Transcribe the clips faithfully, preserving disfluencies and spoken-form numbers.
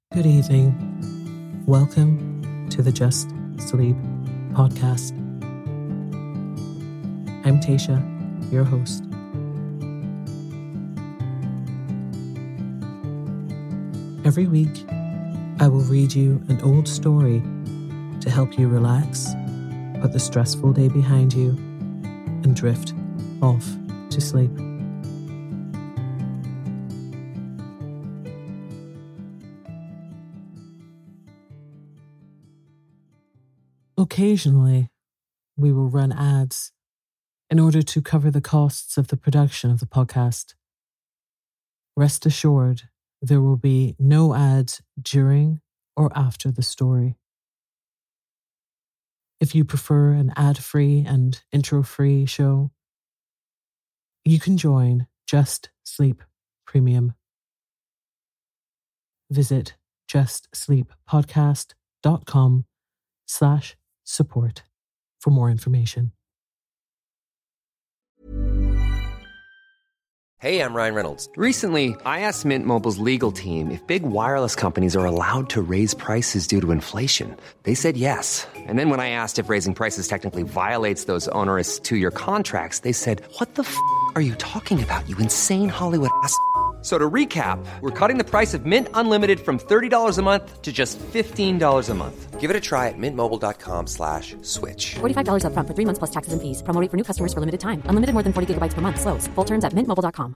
Good evening. Welcome to the Just Sleep podcast. I'm Tasha, your host. Every week, I will read you an old story to help you relax, put the stressful day behind you, and drift off to sleep. Occasionally, we will run ads in order to cover the costs of the production of the podcast. Rest assured, there will be no ads during or after the story. If you prefer an ad-free and intro-free show, you can join Just Sleep Premium. Visit justsleeppodcast.com slash support for more information. Hey, I'm Ryan Reynolds. Recently, I asked Mint Mobile's legal team if big wireless companies are allowed to raise prices due to inflation. They said yes. And then when I asked if raising prices technically violates those onerous two-year contracts, they said, "What the f*** are you talking about, you insane Hollywood ass f- So to recap, we're cutting the price of Mint Unlimited from thirty dollars a month to just fifteen dollars a month. Give it a try at mintmobile.com slash switch. forty-five dollars up front for three months plus taxes and fees. Promo rate for new customers for limited time. Unlimited more than forty gigabytes per month. Slows full terms at mint mobile dot com.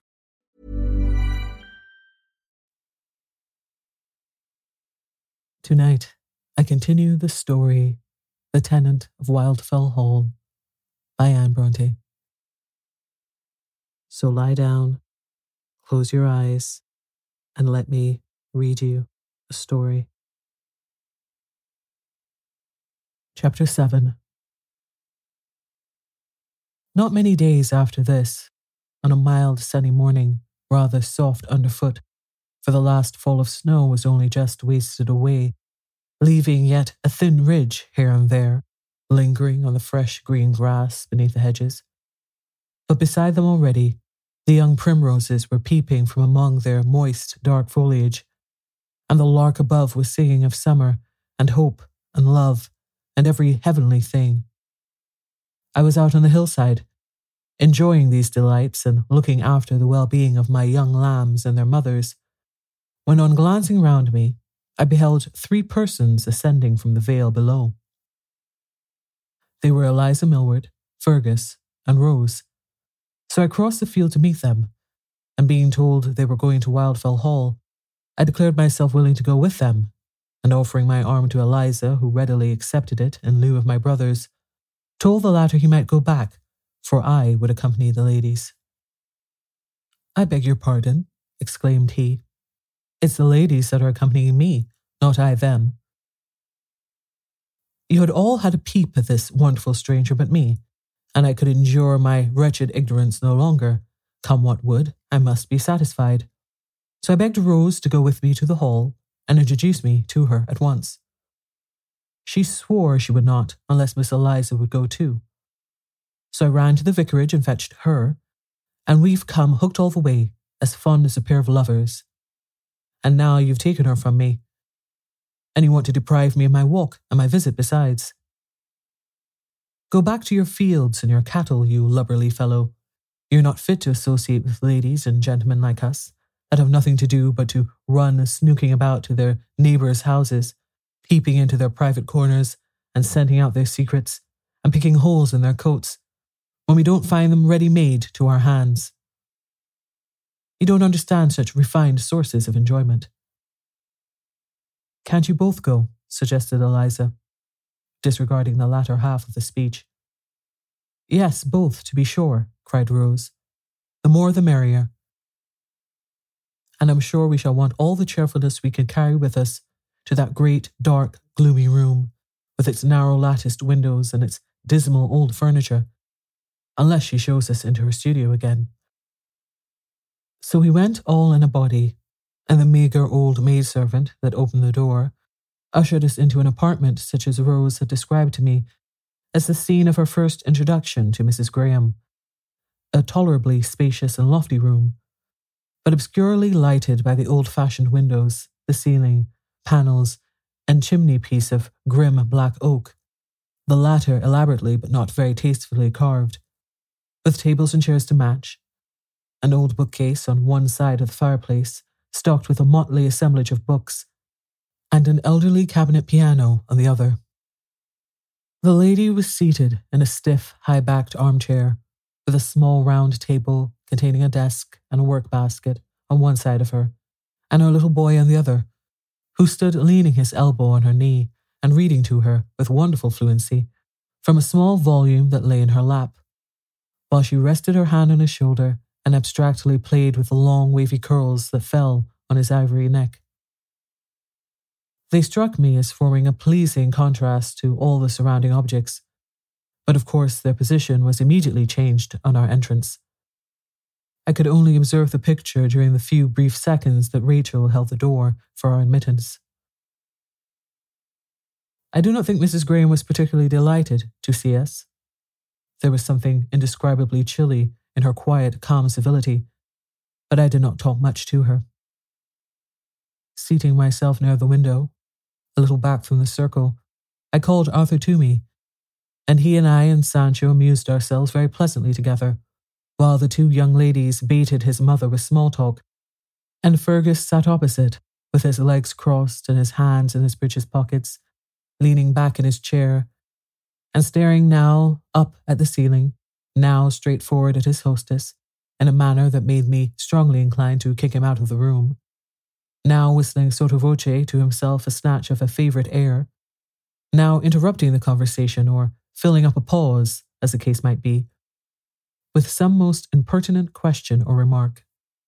Tonight, I continue the story, The Tenant of Wildfell Hall, by Anne Bronte. So lie down, close your eyes, and let me read you a story. Chapter seven. Not many days after this, on a mild sunny morning, rather soft underfoot, for the last fall of snow was only just wasted away, leaving yet a thin ridge here and there, lingering on the fresh green grass beneath the hedges. But beside them already, the young primroses were peeping from among their moist, dark foliage, and the lark above was singing of summer and hope and love and every heavenly thing. I was out on the hillside, enjoying these delights and looking after the well-being of my young lambs and their mothers, when on glancing round me, I beheld three persons ascending from the vale below. They were Eliza Millward, Fergus, and Rose. So I crossed the field to meet them, and being told they were going to Wildfell Hall, I declared myself willing to go with them, and offering my arm to Eliza, who readily accepted it in lieu of my brothers, told the latter he might go back, for I would accompany the ladies. "I beg your pardon," exclaimed he. "It's the ladies that are accompanying me, not I them." You had all had a peep at this wonderful stranger but me, and I could endure my wretched ignorance no longer. Come what would, I must be satisfied. So I begged Rose to go with me to the hall and introduce me to her at once. She swore she would not unless Miss Eliza would go too. So I ran to the vicarage and fetched her, and we've come hooked all the way, as fond as a pair of lovers. And now you've taken her from me, and you want to deprive me of my walk and my visit besides. Go back to your fields and your cattle, you lubberly fellow. You're not fit to associate with ladies and gentlemen like us, that have nothing to do but to run snooking about to their neighbours' houses, peeping into their private corners and scenting out their secrets, and picking holes in their coats, when we don't find them ready-made to our hands. You don't understand such refined sources of enjoyment." "Can't you both go?" suggested Eliza, disregarding the latter half of the speech. "Yes, both, to be sure," cried Rose. "The more the merrier. And I'm sure we shall want all the cheerfulness we can carry with us to that great, dark, gloomy room, with its narrow latticed windows and its dismal old furniture, unless she shows us into her studio again." So we went all in a body, and the meagre old maidservant that opened the door ushered us into an apartment such as Rose had described to me as the scene of her first introduction to Missus Graham, a tolerably spacious and lofty room, but obscurely lighted by the old-fashioned windows, the ceiling, panels, and chimney-piece of grim black oak, the latter elaborately but not very tastefully carved, with tables and chairs to match, an old bookcase on one side of the fireplace, stocked with a motley assemblage of books, and an elderly cabinet piano on the other. The lady was seated in a stiff, high-backed armchair, with a small round table containing a desk and a work-basket on one side of her, and her little boy on the other, who stood leaning his elbow on her knee and reading to her with wonderful fluency from a small volume that lay in her lap, while she rested her hand on his shoulder and abstractedly played with the long wavy curls that fell on his ivory neck. They struck me as forming a pleasing contrast to all the surrounding objects, but of course their position was immediately changed on our entrance. I could only observe the picture during the few brief seconds that Rachel held the door for our admittance. I do not think Missus Graham was particularly delighted to see us. There was something indescribably chilly in her quiet, calm civility, but I did not talk much to her. Seating myself near the window, a little back from the circle, I called Arthur to me, and he and I and Sancho amused ourselves very pleasantly together, while the two young ladies baited his mother with small talk, and Fergus sat opposite, with his legs crossed and his hands in his breeches pockets, leaning back in his chair, and staring now up at the ceiling, now straight forward at his hostess, in a manner that made me strongly inclined to kick him out of the room, now whistling sotto voce to himself a snatch of a favourite air, now interrupting the conversation or filling up a pause, as the case might be, with some most impertinent question or remark.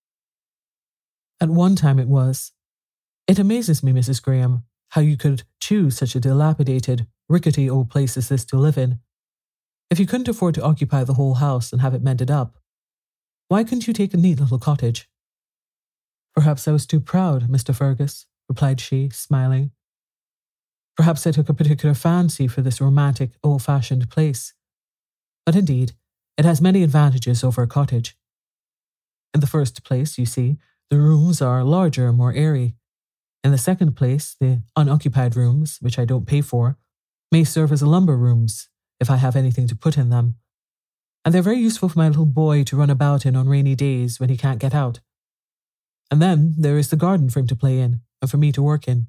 At one time it was, "It amazes me, Missus Graham, how you could choose such a dilapidated, rickety old place as this to live in. If you couldn't afford to occupy the whole house and have it mended up, why couldn't you take a neat little cottage?" "Perhaps I was too proud, Mister Fergus," replied she, smiling. "Perhaps I took a particular fancy for this romantic, old-fashioned place. But indeed, it has many advantages over a cottage. In the first place, you see, the rooms are larger and more airy. In the second place, the unoccupied rooms, which I don't pay for, may serve as lumber rooms, if I have anything to put in them. And they're very useful for my little boy to run about in on rainy days when he can't get out. And then there is the garden for him to play in, and for me to work in.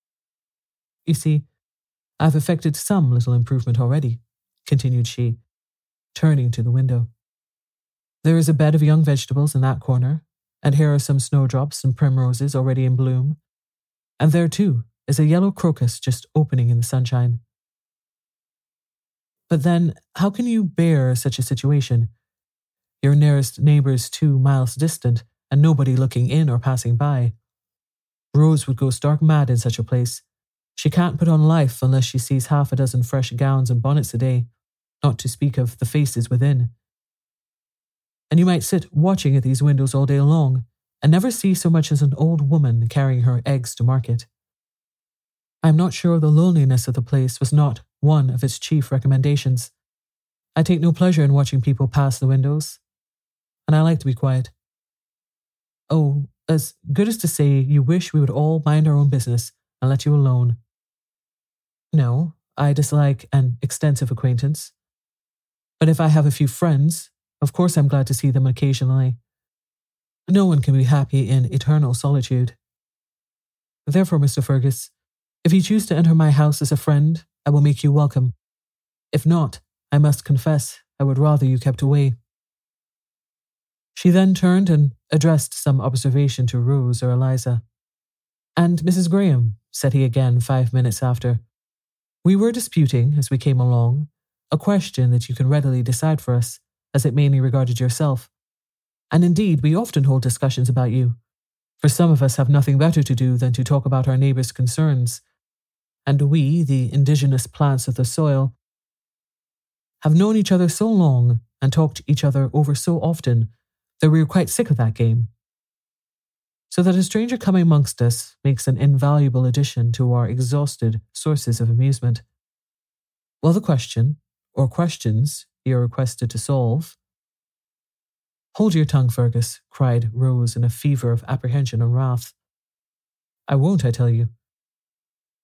You see, I've effected some little improvement already," continued she, turning to the window. "There is a bed of young vegetables in that corner, and here are some snowdrops and primroses already in bloom, and there, too, is a yellow crocus just opening in the sunshine. But then, how can you bear such a situation? Your nearest neighbours two miles distant, and nobody looking in or passing by. Rose would go stark mad in such a place. She can't put on life unless she sees half a dozen fresh gowns and bonnets a day, not to speak of the faces within. And you might sit watching at these windows all day long, and never see so much as an old woman carrying her eggs to market. I am not sure the loneliness of the place was not one of its chief recommendations. I take no pleasure in watching people pass the windows, and I like to be quiet. Oh, as good as to say you wish we would all mind our own business and let you alone. No, I dislike an extensive acquaintance. But if I have a few friends, of course I'm glad to see them occasionally. No one can be happy in eternal solitude. Therefore, Mister Fergus, if you choose to enter my house as a friend, I will make you welcome. If not, I must confess I would rather you kept away." She then turned and addressed some observation to Rose or Eliza. "And Missus Graham," said he again five minutes after, "we were disputing, as we came along, a question that you can readily decide for us, as it mainly regarded yourself. And indeed, we often hold discussions about you, for some of us have nothing better to do than to talk about our neighbours' concerns, and we, the indigenous plants of the soil, have known each other so long and talked each other over so often that we are quite sick of that game. So that a stranger coming amongst us makes an invaluable addition to our exhausted sources of amusement. Well, the question, or questions, you are requested to solve—" "Hold your tongue, Fergus," cried Rose in a fever of apprehension and wrath. "I won't, I tell you.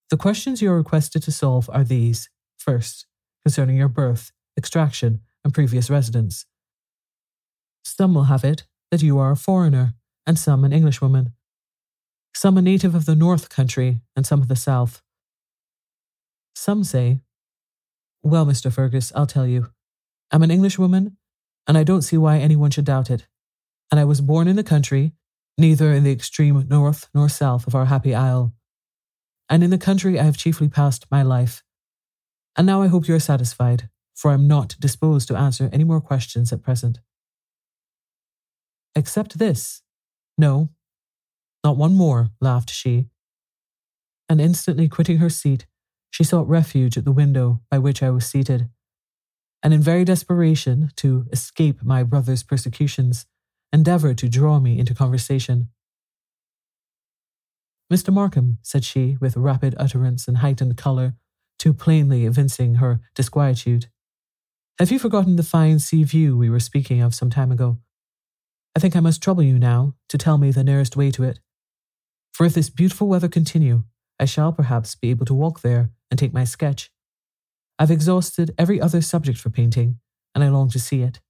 The questions you are requested to solve are these. First, concerning your birth, extraction, and previous residence. Some will have it that you are a foreigner, and some an Englishwoman. Some a native of the North Country, and some of the South. Some say, well, Mister Fergus, I'll tell you. I'm an Englishwoman, and I don't see why anyone should doubt it. And I was born in the country, neither in the extreme north nor south of our happy isle. And in the country I have chiefly passed my life. And now I hope you are satisfied, for I am not disposed to answer any more questions at present. Except this. No, not one more, laughed she. And instantly quitting her seat, she sought refuge at the window by which I was seated, and in very desperation to escape my brother's persecutions, endeavoured to draw me into conversation. Mister Markham, said she, with rapid utterance and heightened colour, too plainly evincing her disquietude, have you forgotten the fine sea view we were speaking of some time ago? I think I must trouble you now to tell me the nearest way to it. For if this beautiful weather continue, I shall perhaps be able to walk there and take my sketch. I've exhausted every other subject for painting, and I long to see it.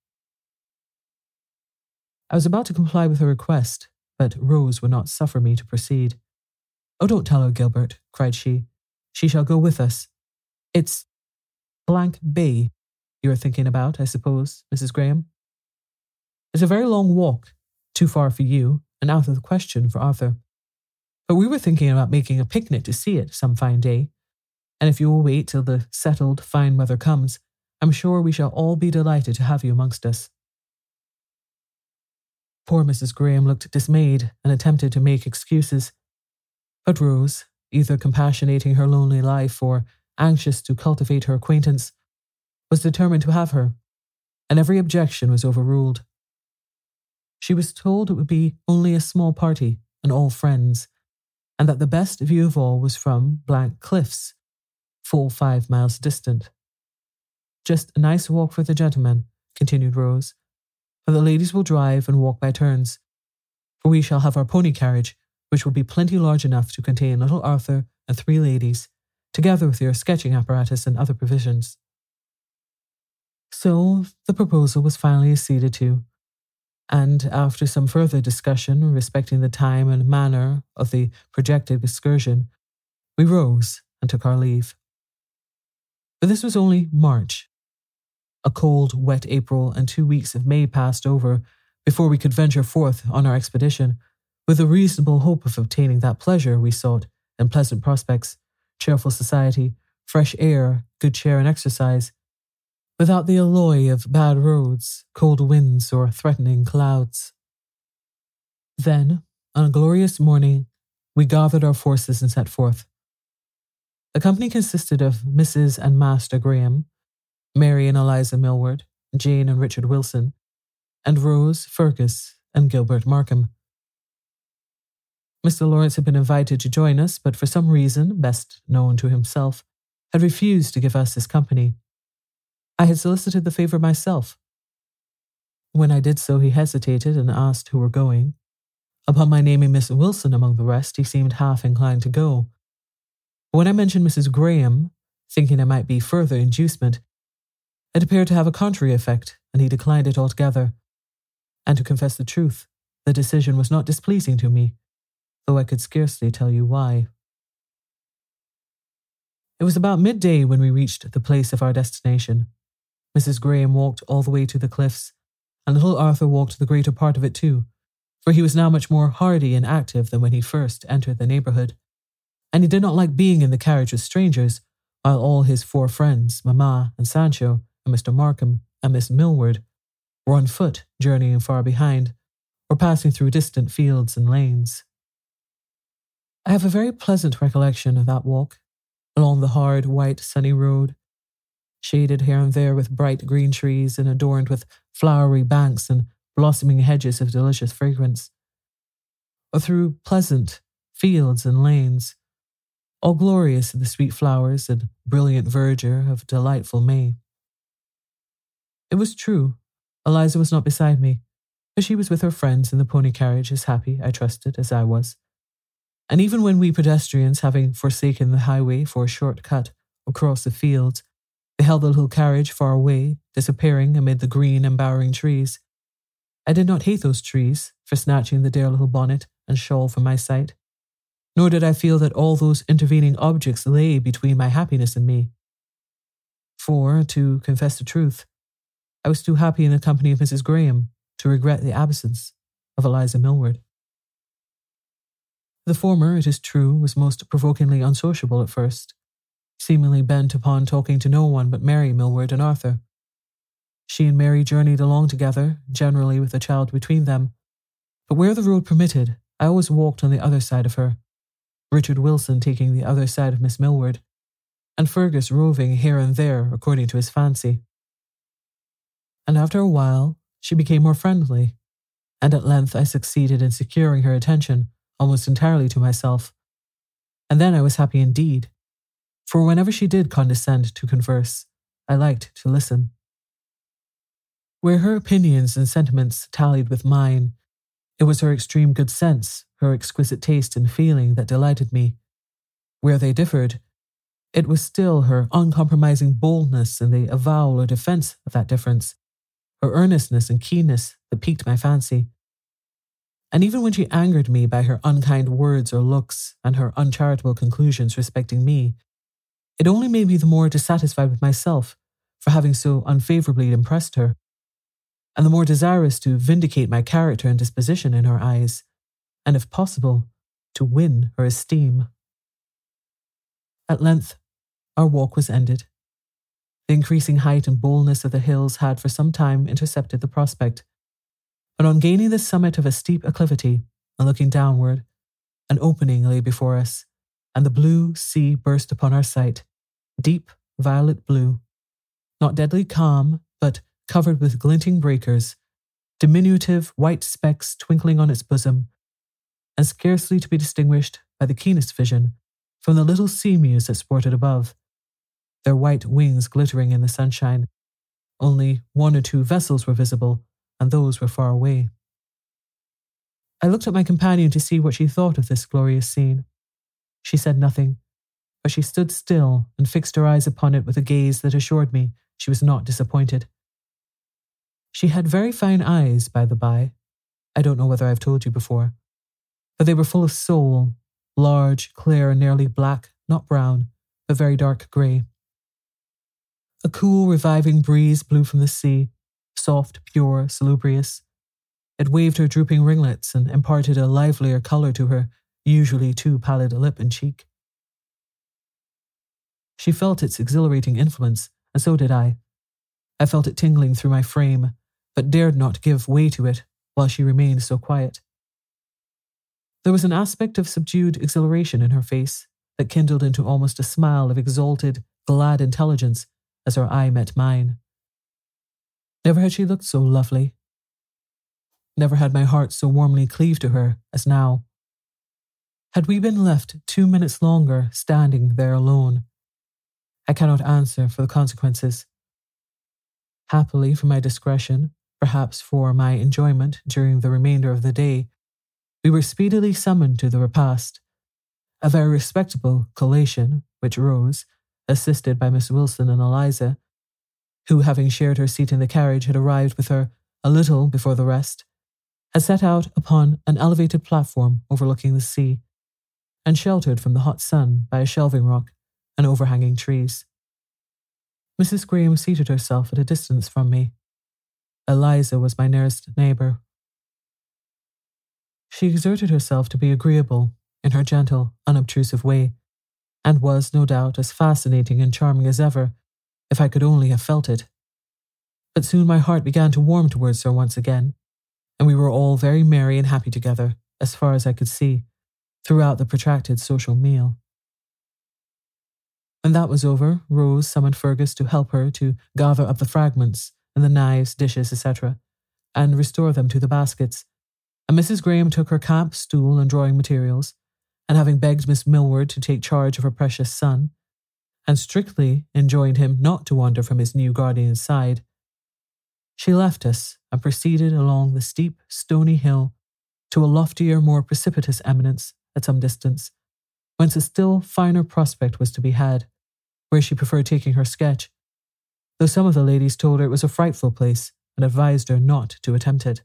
I was about to comply with her request, but Rose would not suffer me to proceed. Oh, don't tell her, Gilbert, cried she. She shall go with us. It's Blank Bay you are thinking about, I suppose, Missus Graham. It's a very long walk, too far for you, and out of the question for Arthur. But we were thinking about making a picnic to see it some fine day, and if you will wait till the settled fine weather comes, I'm sure we shall all be delighted to have you amongst us. Poor Missus Graham looked dismayed and attempted to make excuses, but Rose, either compassionating her lonely life or anxious to cultivate her acquaintance, was determined to have her, and every objection was overruled. She was told it would be only a small party and all friends, and that the best view of all was from Blank Cliffs, full five miles distant. Just a nice walk for the gentlemen, continued Rose, for the ladies will drive and walk by turns, for we shall have our pony carriage, which will be plenty large enough to contain little Arthur and three ladies, together with your sketching apparatus and other provisions. So the proposal was finally acceded to, and after some further discussion respecting the time and manner of the projected excursion, we rose and took our leave. But this was only March. A cold, wet April and two weeks of May passed over before we could venture forth on our expedition, with a reasonable hope of obtaining that pleasure we sought in pleasant prospects, cheerful society, fresh air, good cheer and exercise, without the alloy of bad roads, cold winds, or threatening clouds. Then, on a glorious morning, we gathered our forces and set forth. The company consisted of Missus and Master Graham, Mary and Eliza Millward, Jane and Richard Wilson, and Rose, Fergus, and Gilbert Markham. Mister Lawrence had been invited to join us, but for some reason, best known to himself, had refused to give us his company. I had solicited the favour myself. When I did so, he hesitated and asked who were going. Upon my naming Miss Wilson among the rest, he seemed half inclined to go. But when I mentioned Missus Graham, thinking there might be further inducement, it appeared to have a contrary effect, and he declined it altogether. And to confess the truth, the decision was not displeasing to me, though I could scarcely tell you why. It was about midday when we reached the place of our destination. Missus Graham walked all the way to the cliffs, and little Arthur walked the greater part of it too, for he was now much more hardy and active than when he first entered the neighbourhood, and he did not like being in the carriage with strangers, while all his four friends, Mamma and Sancho, and Mister Markham and Miss Millward, were on foot, journeying far behind, or passing through distant fields and lanes. I have a very pleasant recollection of that walk, along the hard, white, sunny road, shaded here and there with bright green trees and adorned with flowery banks and blossoming hedges of delicious fragrance, or through pleasant fields and lanes, all glorious in the sweet flowers and brilliant verdure of delightful May. It was true, Eliza was not beside me, but she was with her friends in the pony carriage, as happy, I trusted, as I was. And even when we pedestrians, having forsaken the highway for a short cut across the fields, beheld the little carriage far away, disappearing amid the green embowering trees, I did not hate those trees for snatching the dear little bonnet and shawl from my sight, nor did I feel that all those intervening objects lay between my happiness and me. For, to confess the truth, I was too happy in the company of Missus Graham to regret the absence of Eliza Millward. The former, it is true, was most provokingly unsociable at first, seemingly bent upon talking to no one but Mary Millward and Arthur. She and Mary journeyed along together, generally with a child between them, but where the road permitted, I always walked on the other side of her, Richard Wilson taking the other side of Miss Millward, and Fergus roving here and there according to his fancy. And after a while, she became more friendly, and at length I succeeded in securing her attention almost entirely to myself. And then I was happy indeed, for whenever she did condescend to converse, I liked to listen. Where her opinions and sentiments tallied with mine, it was her extreme good sense, her exquisite taste and feeling that delighted me. Where they differed, it was still her uncompromising boldness in the avowal or defence of that difference, her earnestness and keenness that piqued my fancy. And even when she angered me by her unkind words or looks and her uncharitable conclusions respecting me, it only made me the more dissatisfied with myself for having so unfavourably impressed her, and the more desirous to vindicate my character and disposition in her eyes, and if possible, to win her esteem. At length, our walk was ended. The increasing height and boldness of the hills had for some time intercepted the prospect, but on gaining the summit of a steep acclivity and looking downward, an opening lay before us, and the blue sea burst upon our sight, deep violet blue, not deadly calm, but covered with glinting breakers, diminutive white specks twinkling on its bosom, and scarcely to be distinguished by the keenest vision from the little sea mews that sported above, their white wings glittering in the sunshine. Only one or two vessels were visible, and those were far away. I looked at my companion to see what she thought of this glorious scene. She said nothing, but she stood still and fixed her eyes upon it with a gaze that assured me she was not disappointed. She had very fine eyes, by the by. I don't know whether I've told you before, but they were full of soul, large, clear, and nearly black, not brown, but very dark grey. A cool, reviving breeze blew from the sea, soft, pure, salubrious. It waved her drooping ringlets and imparted a livelier colour to her usually too pallid lip and cheek. She felt its exhilarating influence, and so did I. I felt it tingling through my frame, but dared not give way to it while she remained so quiet. There was an aspect of subdued exhilaration in her face that kindled into almost a smile of exalted, glad intelligence as her eye met mine. Never had she looked so lovely. Never had my heart so warmly cleaved to her as now. Had we been left two minutes longer standing there alone, I cannot answer for the consequences. Happily for my discretion, perhaps for my enjoyment during the remainder of the day, we were speedily summoned to the repast, a very respectable collation, which Rose, assisted by Miss Wilson and Eliza, who, having shared her seat in the carriage, had arrived with her a little before the rest, had set out upon an elevated platform overlooking the sea, and sheltered from the hot sun by a shelving rock and overhanging trees. Missus Graham seated herself at a distance from me. Eliza was my nearest neighbour. She exerted herself to be agreeable in her gentle, unobtrusive way, and was, no doubt, as fascinating and charming as ever, if I could only have felt it. But soon my heart began to warm towards her once again, and we were all very merry and happy together, as far as I could see, throughout the protracted social meal. When that was over, Rose summoned Fergus to help her to gather up the fragments and the knives, dishes, et cetera, and restore them to the baskets, and Missus Graham took her camp stool and drawing materials, and having begged Miss Millward to take charge of her precious son, and strictly enjoined him not to wander from his new guardian's side, she left us and proceeded along the steep, stony hill to a loftier, more precipitous eminence at some distance, whence a still finer prospect was to be had, where she preferred taking her sketch, though some of the ladies told her it was a frightful place and advised her not to attempt it.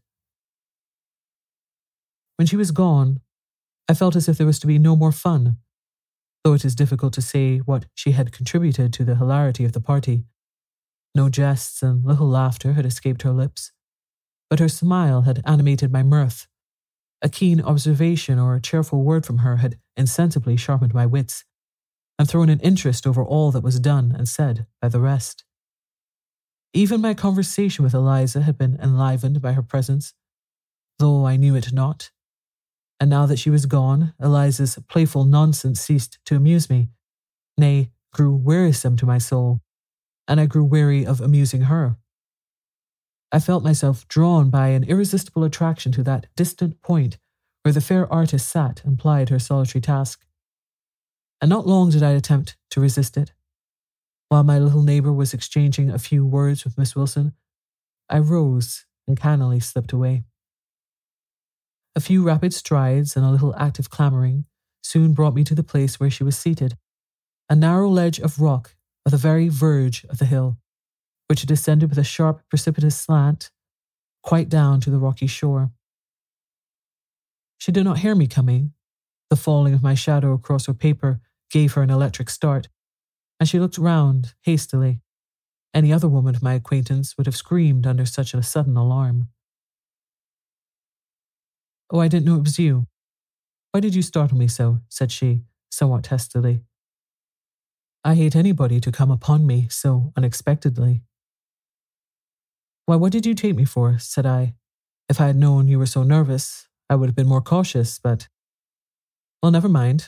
When she was gone, I felt as if there was to be no more fun, though it is difficult to say what she had contributed to the hilarity of the party. No jests and little laughter had escaped her lips, but her smile had animated my mirth. A keen observation or a cheerful word from her had insensibly sharpened my wits, and thrown an interest over all that was done and said by the rest. Even my conversation with Eliza had been enlivened by her presence, though I knew it not. And now that she was gone, Eliza's playful nonsense ceased to amuse me, nay, grew wearisome to my soul, and I grew weary of amusing her. I felt myself drawn by an irresistible attraction to that distant point where the fair artist sat and plied her solitary task. And not long did I attempt to resist it. While my little neighbour was exchanging a few words with Miss Wilson, I rose and cannily slipped away. A few rapid strides and a little active clamouring soon brought me to the place where she was seated, a narrow ledge of rock at the very verge of the hill, which descended with a sharp, precipitous slant quite down to the rocky shore. She did not hear me coming. The falling of my shadow across her paper gave her an electric start, and she looked round hastily. Any other woman of my acquaintance would have screamed under such a sudden alarm. "Oh, I didn't know it was you. Why did you startle me so?" said she, somewhat testily. "I hate anybody to come upon me so unexpectedly." "Why, what did you take me for?" said I. "If I had known you were so nervous, I would have been more cautious, but... Well, never mind.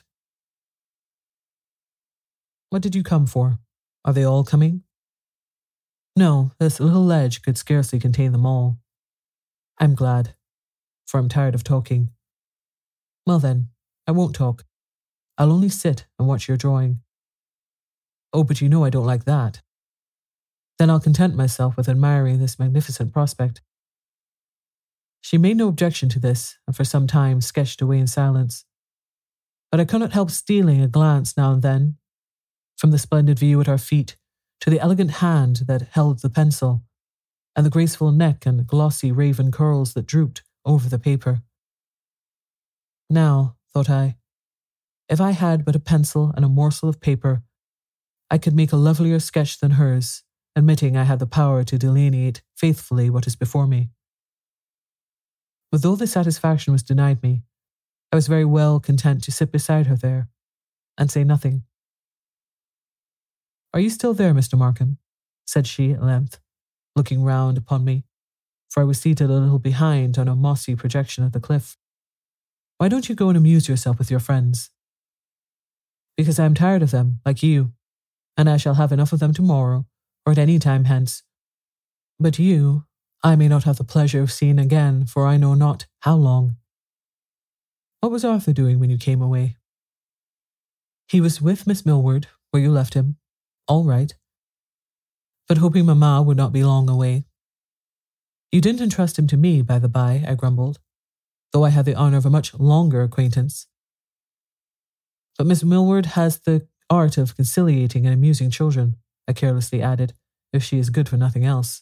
What did you come for? Are they all coming?" "No, this little ledge could scarcely contain them all." "I'm glad, for I'm tired of talking." "Well then, I won't talk. I'll only sit and watch your drawing." "Oh, but you know I don't like that." "Then I'll content myself with admiring this magnificent prospect." She made no objection to this, and for some time sketched away in silence. But I could not help stealing a glance now and then, from the splendid view at our feet to the elegant hand that held the pencil, and the graceful neck and glossy raven curls that drooped over the paper. Now, thought I, if I had but a pencil and a morsel of paper, I could make a lovelier sketch than hers, admitting I had the power to delineate faithfully what is before me. But though the satisfaction was denied me, I was very well content to sit beside her there and say nothing. "Are you still there, Mister Markham?" said she at length, looking round upon me, for I was seated a little behind on a mossy projection of the cliff. "Why don't you go and amuse yourself with your friends?" "Because I am tired of them, like you, and I shall have enough of them tomorrow, or at any time hence. But you, I may not have the pleasure of seeing again for I know not how long. What was Arthur doing when you came away?" "He was with Miss Millward, where you left him. All right. But hoping Mamma would not be long away." "You didn't entrust him to me, by the by," I grumbled, "though I had the honour of a much longer acquaintance." "But Miss Millward has the art of conciliating and amusing children," I carelessly added, "if she is good for nothing else."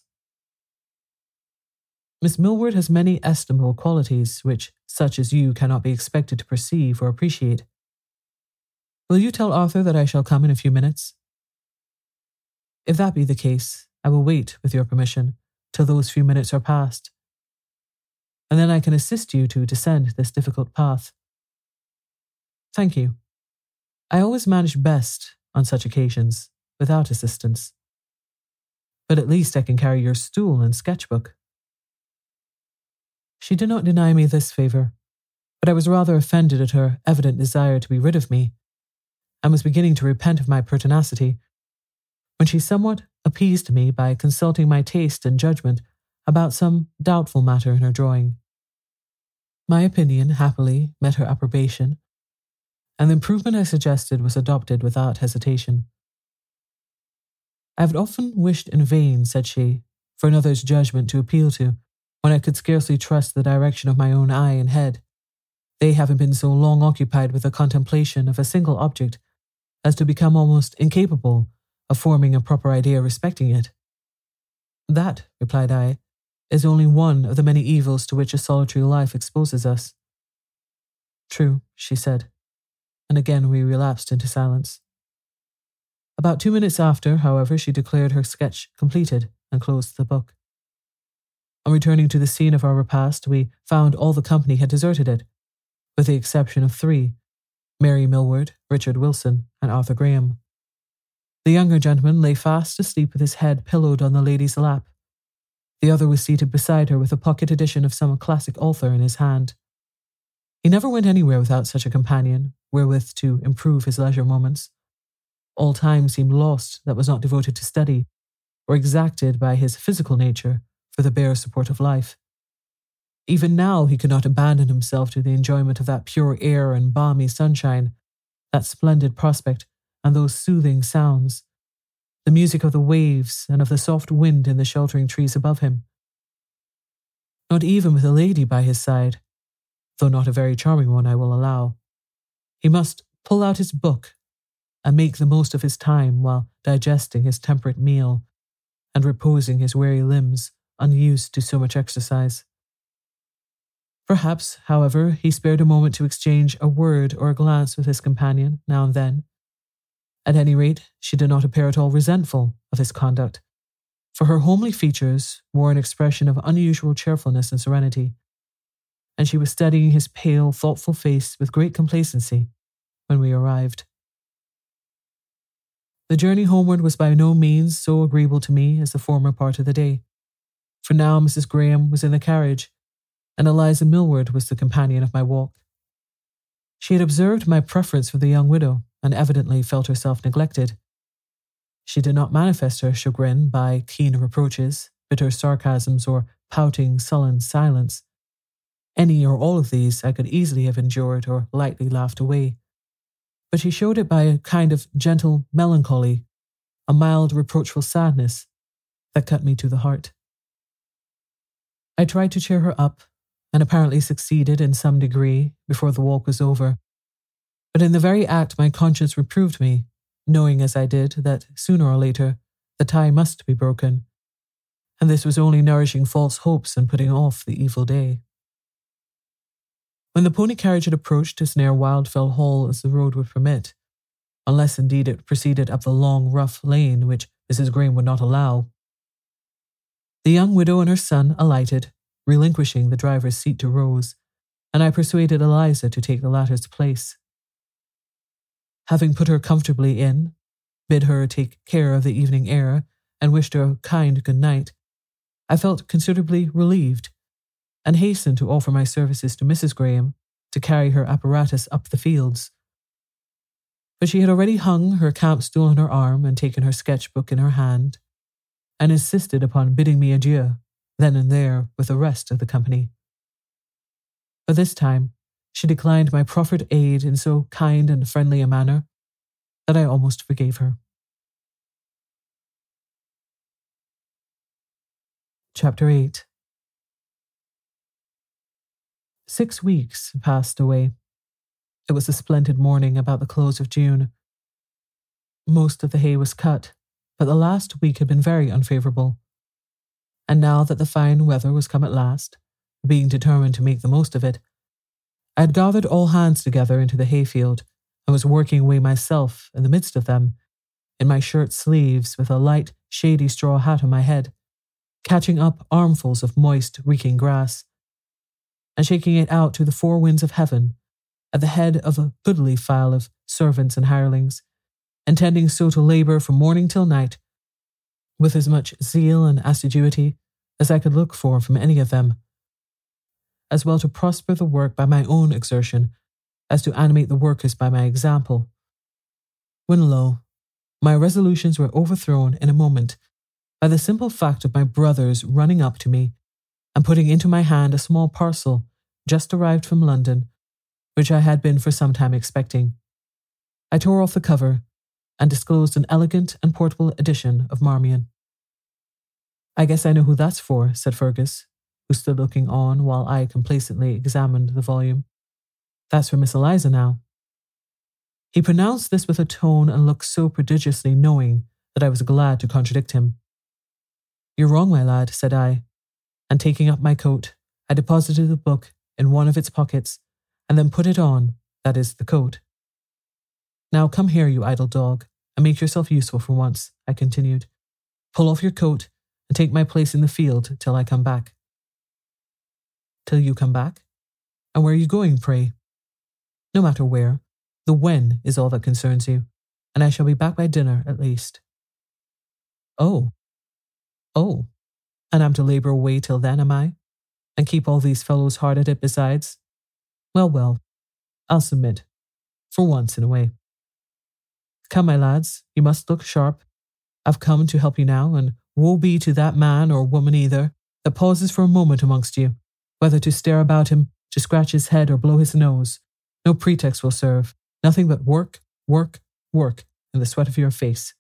"Miss Millward has many estimable qualities, which such as you cannot be expected to perceive or appreciate. Will you tell Arthur that I shall come in a few minutes?" "If that be the case, I will wait, with your permission, till those few minutes are past, and then I can assist you to descend this difficult path." "Thank you. I always manage best, on such occasions, without assistance. But at least I can carry your stool and sketchbook." She did not deny me this favour, but I was rather offended at her evident desire to be rid of me, and was beginning to repent of my pertinacity, when she somewhat appeased me by consulting my taste and judgment about some doubtful matter in her drawing. My opinion, happily, met her approbation, and the improvement I suggested was adopted without hesitation. "I have often wished in vain," said she, "for another's judgment to appeal to, when I could scarcely trust the direction of my own eye and head. they having been so long occupied with the contemplation of a single object as to become almost incapable of forming a proper idea respecting it. That, replied I, is only one of the many evils to which a solitary life exposes us. True, she said, and again we relapsed into silence. About two minutes after, however, she declared her sketch completed and closed the book. On returning to the scene of our repast, we found all the company had deserted it, with the exception of three, Mary Millward, Richard Wilson, and Arthur Graham. The younger gentleman lay fast asleep with his head pillowed on the lady's lap. The other was seated beside her with a pocket edition of some classic author in his hand. He never went anywhere without such a companion, wherewith to improve his leisure moments. All time seemed lost that was not devoted to study, or exacted by his physical nature for the bare support of life. Even now he could not abandon himself to the enjoyment of that pure air and balmy sunshine, that splendid prospect and those soothing sounds, the music of the waves and of the soft wind in the sheltering trees above him. Not even with a lady by his side, though not a very charming one, I will allow. He must pull out his book and make the most of his time while digesting his temperate meal and reposing his weary limbs, unused to so much exercise. Perhaps, however, he spared a moment to exchange a word or a glance with his companion now and then. At any rate, she did not appear at all resentful of his conduct, for her homely features wore an expression of unusual cheerfulness and serenity, and she was studying his pale, thoughtful face with great complacency when we arrived. The journey homeward was by no means so agreeable to me as the former part of the day, for now Missus Graham was in the carriage, and Eliza Millward was the companion of my walk. She had observed my preference for the young widow, and evidently felt herself neglected. She did not manifest her chagrin by keen reproaches, bitter sarcasms, or pouting, sullen silence. Any or all of these I could easily have endured or lightly laughed away. But she showed it by a kind of gentle melancholy, a mild reproachful sadness that cut me to the heart. I tried to cheer her up, and apparently succeeded in some degree before the walk was over. But in the very act my conscience reproved me, knowing as I did that sooner or later the tie must be broken, and this was only nourishing false hopes and putting off the evil day. When the pony carriage had approached as near Wildfell Hall as the road would permit, unless indeed it proceeded up the long, rough lane which Missus Graham would not allow, the young widow and her son alighted, relinquishing the driver's seat to Rose, and I persuaded Eliza to take the latter's place. Having put her comfortably in, bid her take care of the evening air, and wished her a kind good night, I felt considerably relieved, and hastened to offer my services to Missus Graham to carry her apparatus up the fields. But she had already hung her camp stool on her arm and taken her sketch-book in her hand, and insisted upon bidding me adieu, then and there, with the rest of the company. But this time, she declined my proffered aid in so kind and friendly a manner that I almost forgave her. Chapter eight. Six weeks passed away. It was a splendid morning about the close of June. Most of the hay was cut, but the last week had been very unfavourable. And now that the fine weather was come at last, being determined to make the most of it, I had gathered all hands together into the hayfield and was working away myself in the midst of them, in my shirt sleeves with a light, shady straw hat on my head, catching up armfuls of moist, reeking grass, and shaking it out to the four winds of heaven at the head of a goodly file of servants and hirelings, intending so to labour from morning till night, with as much zeal and assiduity as I could look for from any of them, as well to prosper the work by my own exertion as to animate the workers by my example. When lo, my resolutions were overthrown in a moment by the simple fact of my brother's running up to me and putting into my hand a small parcel just arrived from London, which I had been for some time expecting. I tore off the cover and disclosed an elegant and portable edition of Marmion. "I guess I know who that's for," said Fergus, who stood looking on while I complacently examined the volume. That's for Miss Eliza now." He pronounced this with a tone and look so prodigiously knowing that I was glad to contradict him. "You're wrong, my lad," said I, and taking up my coat, I deposited the book in one of its pockets and then put it on, that is, the coat. "Now come here, you idle dog, and make yourself useful for once," I continued. "Pull off your coat and take my place in the field till I come back." "Till you come back? And where are you going, pray?" "No matter where. The when is all that concerns you, and I shall be back by dinner at least." "Oh. Oh. And I'm to labour away till then, am I? And keep all these fellows hard at it besides? Well, well, I'll submit. For once in a way. Come, my lads, you must look sharp. I've come to help you now, and woe be to that man or woman either that pauses for a moment amongst you, whether to stare about him, to scratch his head or blow his nose. No pretext will serve. Nothing but work, work, work in the sweat of your face."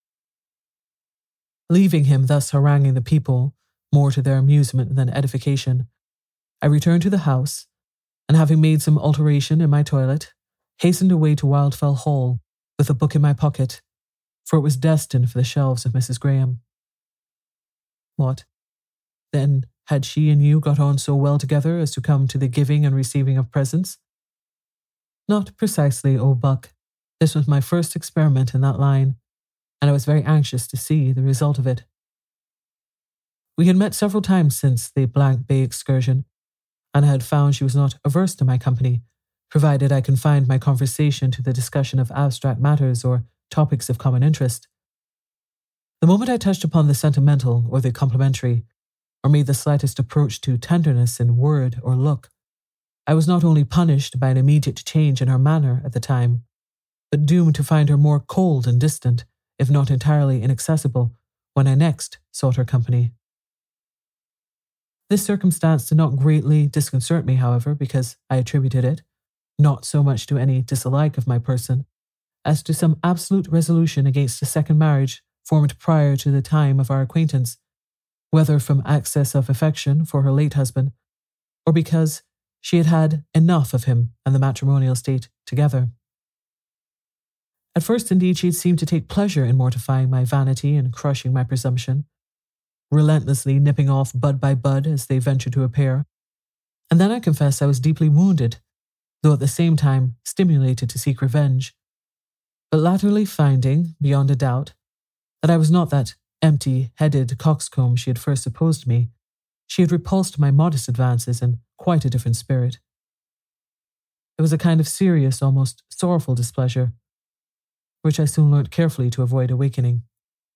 Leaving him thus haranguing the people, more to their amusement than edification, I returned to the house, and having made some alteration in my toilet, hastened away to Wildfell Hall with a book in my pocket, for it was destined for the shelves of Missus Graham. What? Then had she and you got on so well together as to come to the giving and receiving of presents? Not precisely, old buck. This was my first experiment in that line, and I was very anxious to see the result of it. We had met several times since the Blank Bay excursion, and I had found she was not averse to my company, provided I confined my conversation to the discussion of abstract matters or topics of common interest. The moment I touched upon the sentimental or the complimentary, or made the slightest approach to tenderness in word or look, I was not only punished by an immediate change in her manner at the time, but doomed to find her more cold and distant, if not entirely inaccessible, when I next sought her company. This circumstance did not greatly disconcert me, however, because I attributed it, not so much to any dislike of my person, as to some absolute resolution against a second marriage formed prior to the time of our acquaintance, whether from excess of affection for her late husband, or because she had had enough of him and the matrimonial state together. At first, indeed, she had seemed to take pleasure in mortifying my vanity and crushing my presumption, relentlessly nipping off bud by bud as they ventured to appear, and then I confess I was deeply wounded, though at the same time stimulated to seek revenge, but latterly finding, beyond a doubt, that I was not that empty-headed coxcomb she had first supposed me, she had repulsed my modest advances in quite a different spirit. It was a kind of serious, almost sorrowful displeasure, which I soon learnt carefully to avoid awakening.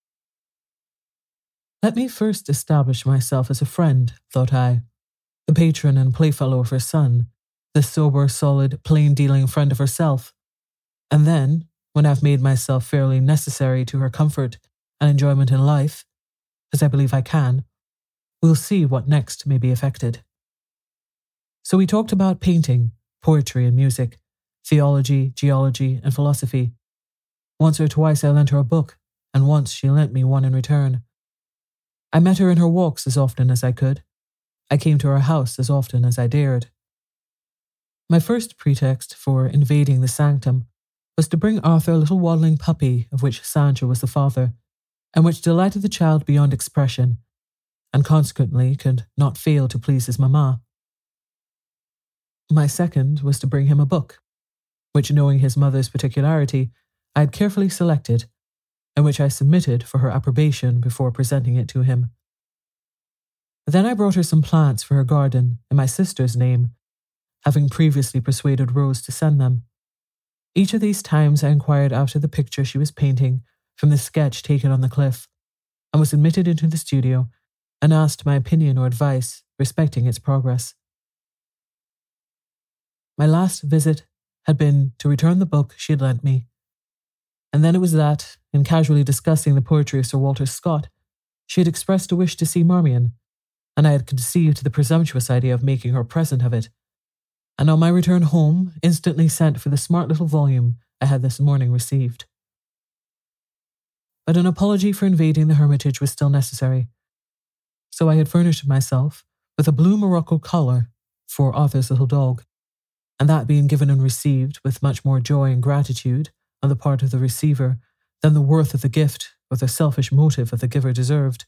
Let me first establish myself as a friend, thought I, the patron and playfellow of her son, the sober, solid, plain-dealing friend of herself, and then, when I've made myself fairly necessary to her comfort and enjoyment in life, as I believe I can, we'll see what next may be effected. So we talked about painting, poetry and music, theology, geology and philosophy. Once or twice I lent her a book, and once she lent me one in return. I met her in her walks as often as I could. I came to her house as often as I dared. My first pretext for invading the sanctum was to bring Arthur a little waddling puppy of which Sancho was the father, and which delighted the child beyond expression, and consequently could not fail to please his mamma. My second was to bring him a book, which, knowing his mother's particularity, I had carefully selected, and which I submitted for her approbation before presenting it to him. Then I brought her some plants for her garden in my sister's name, having previously persuaded Rose to send them. Each of these times I inquired after the picture she was painting from the sketch taken on the cliff, and was admitted into the studio and asked my opinion or advice respecting its progress. My last visit had been to return the book she had lent me, and then it was that, in casually discussing the poetry of Sir Walter Scott, she had expressed a wish to see Marmion, and I had conceived the presumptuous idea of making her a present of it, and on my return home instantly sent for the smart little volume I had this morning received. But an apology for invading the hermitage was still necessary, so I had furnished myself with a blue morocco collar for Arthur's little dog, and that being given and received with much more joy and gratitude on the part of the receiver than the worth of the gift or the selfish motive of the giver deserved.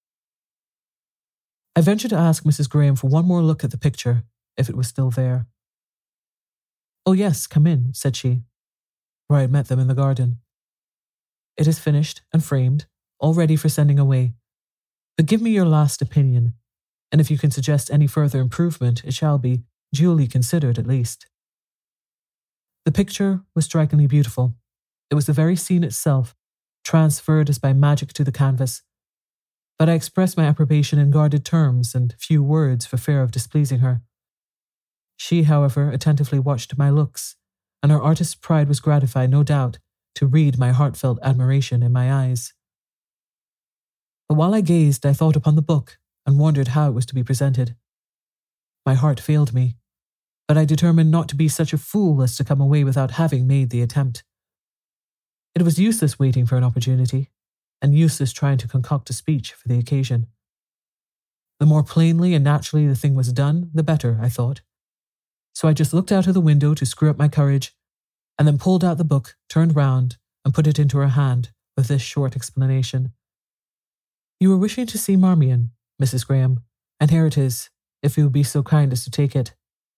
I ventured to ask Missus Graham for one more look at the picture, if it was still there. "Oh yes, come in," said she, for I had met them in the garden. "It is finished and framed, all ready for sending away. But give me your last opinion, and if you can suggest any further improvement, it shall be duly considered at least." The picture was strikingly beautiful. It was the very scene itself, transferred as by magic to the canvas. But I expressed my approbation in guarded terms and few words for fear of displeasing her. She, however, attentively watched my looks, and her artist's pride was gratified, no doubt, to read my heartfelt admiration in my eyes. But while I gazed, I thought upon the book and wondered how it was to be presented. My heart failed me, but I determined not to be such a fool as to come away without having made the attempt. It was useless waiting for an opportunity, and useless trying to concoct a speech for the occasion. The more plainly and naturally the thing was done, the better, I thought. So I just looked out of the window to screw up my courage, and then pulled out the book, turned round, and put it into her hand with this short explanation. "You were wishing to see Marmion, Missus Graham, and here it is, if you would be so kind as to take it."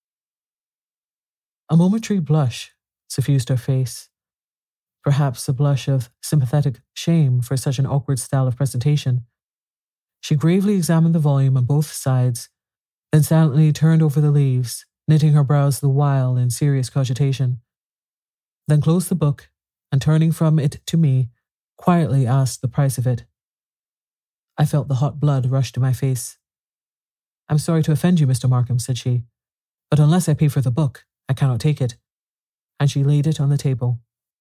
A momentary blush suffused her face, perhaps a blush of sympathetic shame for such an awkward style of presentation. She gravely examined the volume on both sides, then silently turned over the leaves, knitting her brows the while in serious cogitation, then closed the book, and turning from it to me, quietly asked the price of it. I felt the hot blood rush to my face. "I'm sorry to offend you, Mister Markham," said she, "but unless I pay for the book, I cannot take it." And she laid it on the table.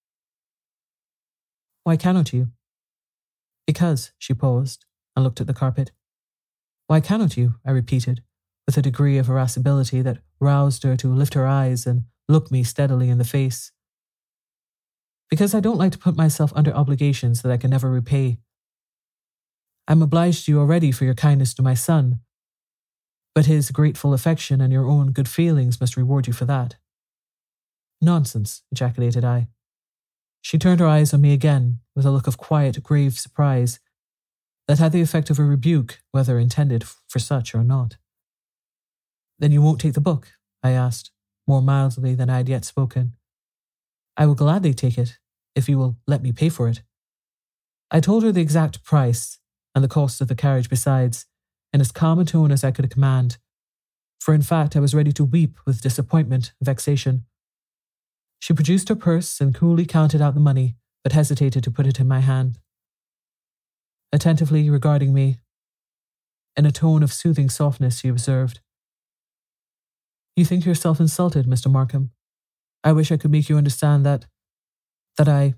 "Why cannot you?" "Because," she paused, and looked at the carpet. "Why cannot you?" I repeated, with a degree of irascibility that roused her to lift her eyes and look me steadily in the face. "Because I don't like to put myself under obligations that I can never repay. I am obliged to you already for your kindness to my son, but his grateful affection and your own good feelings must reward you for that." "Nonsense," ejaculated I. She turned her eyes on me again with a look of quiet, grave surprise that had the effect of a rebuke, whether intended for such or not. "Then you won't take the book?" I asked, more mildly than I had yet spoken. "I will gladly take it, if you will let me pay for it." I told her the exact price, and the cost of the carriage besides, in as calm a tone as I could command, for in fact I was ready to weep with disappointment and vexation. She produced her purse and coolly counted out the money, but hesitated to put it in my hand. Attentively regarding me, in a tone of soothing softness, she observed, "You think yourself insulted, Mister Markham. I wish I could make you understand that, that I...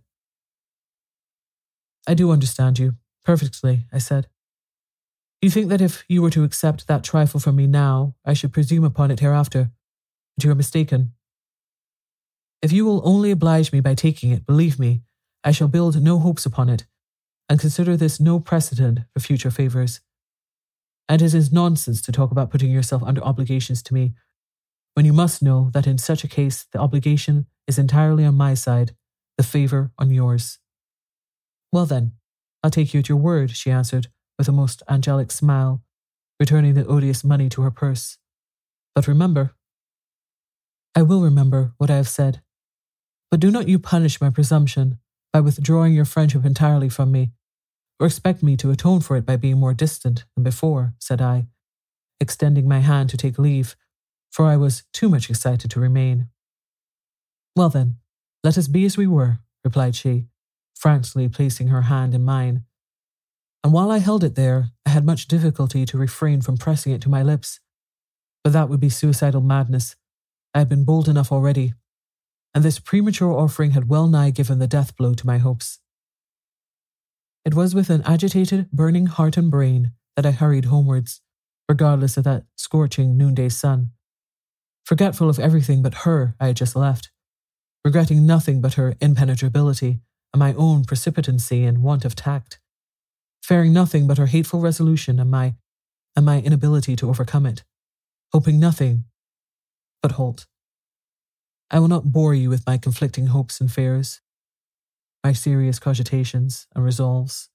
I do understand you, perfectly," I said. "You think that if you were to accept that trifle from me now, I should presume upon it hereafter, but you are mistaken. If you will only oblige me by taking it, believe me, I shall build no hopes upon it, and consider this no precedent for future favours. And it is nonsense to talk about putting yourself under obligations to me, when you must know that in such a case the obligation is entirely on my side, the favour on yours." "Well then, I'll take you at your word," she answered, with a most angelic smile, returning the odious money to her purse. "But remember—" "I will remember what I have said. But do not you punish my presumption by withdrawing your friendship entirely from me, or expect me to atone for it by being more distant than before," said I, extending my hand to take leave, for I was too much excited to remain. "Well then, let us be as we were," replied she, frankly placing her hand in mine. And while I held it there, I had much difficulty to refrain from pressing it to my lips. But that would be suicidal madness. I had been bold enough already, and this premature offering had well nigh given the death blow to my hopes. It was with an agitated, burning heart and brain that I hurried homewards, regardless of that scorching noonday sun, forgetful of everything but her I had just left, regretting nothing but her impenetrability and my own precipitancy and want of tact, fearing nothing but her hateful resolution and my and my inability to overcome it, hoping nothing but halt. I will not bore you with my conflicting hopes and fears, my serious cogitations and resolves.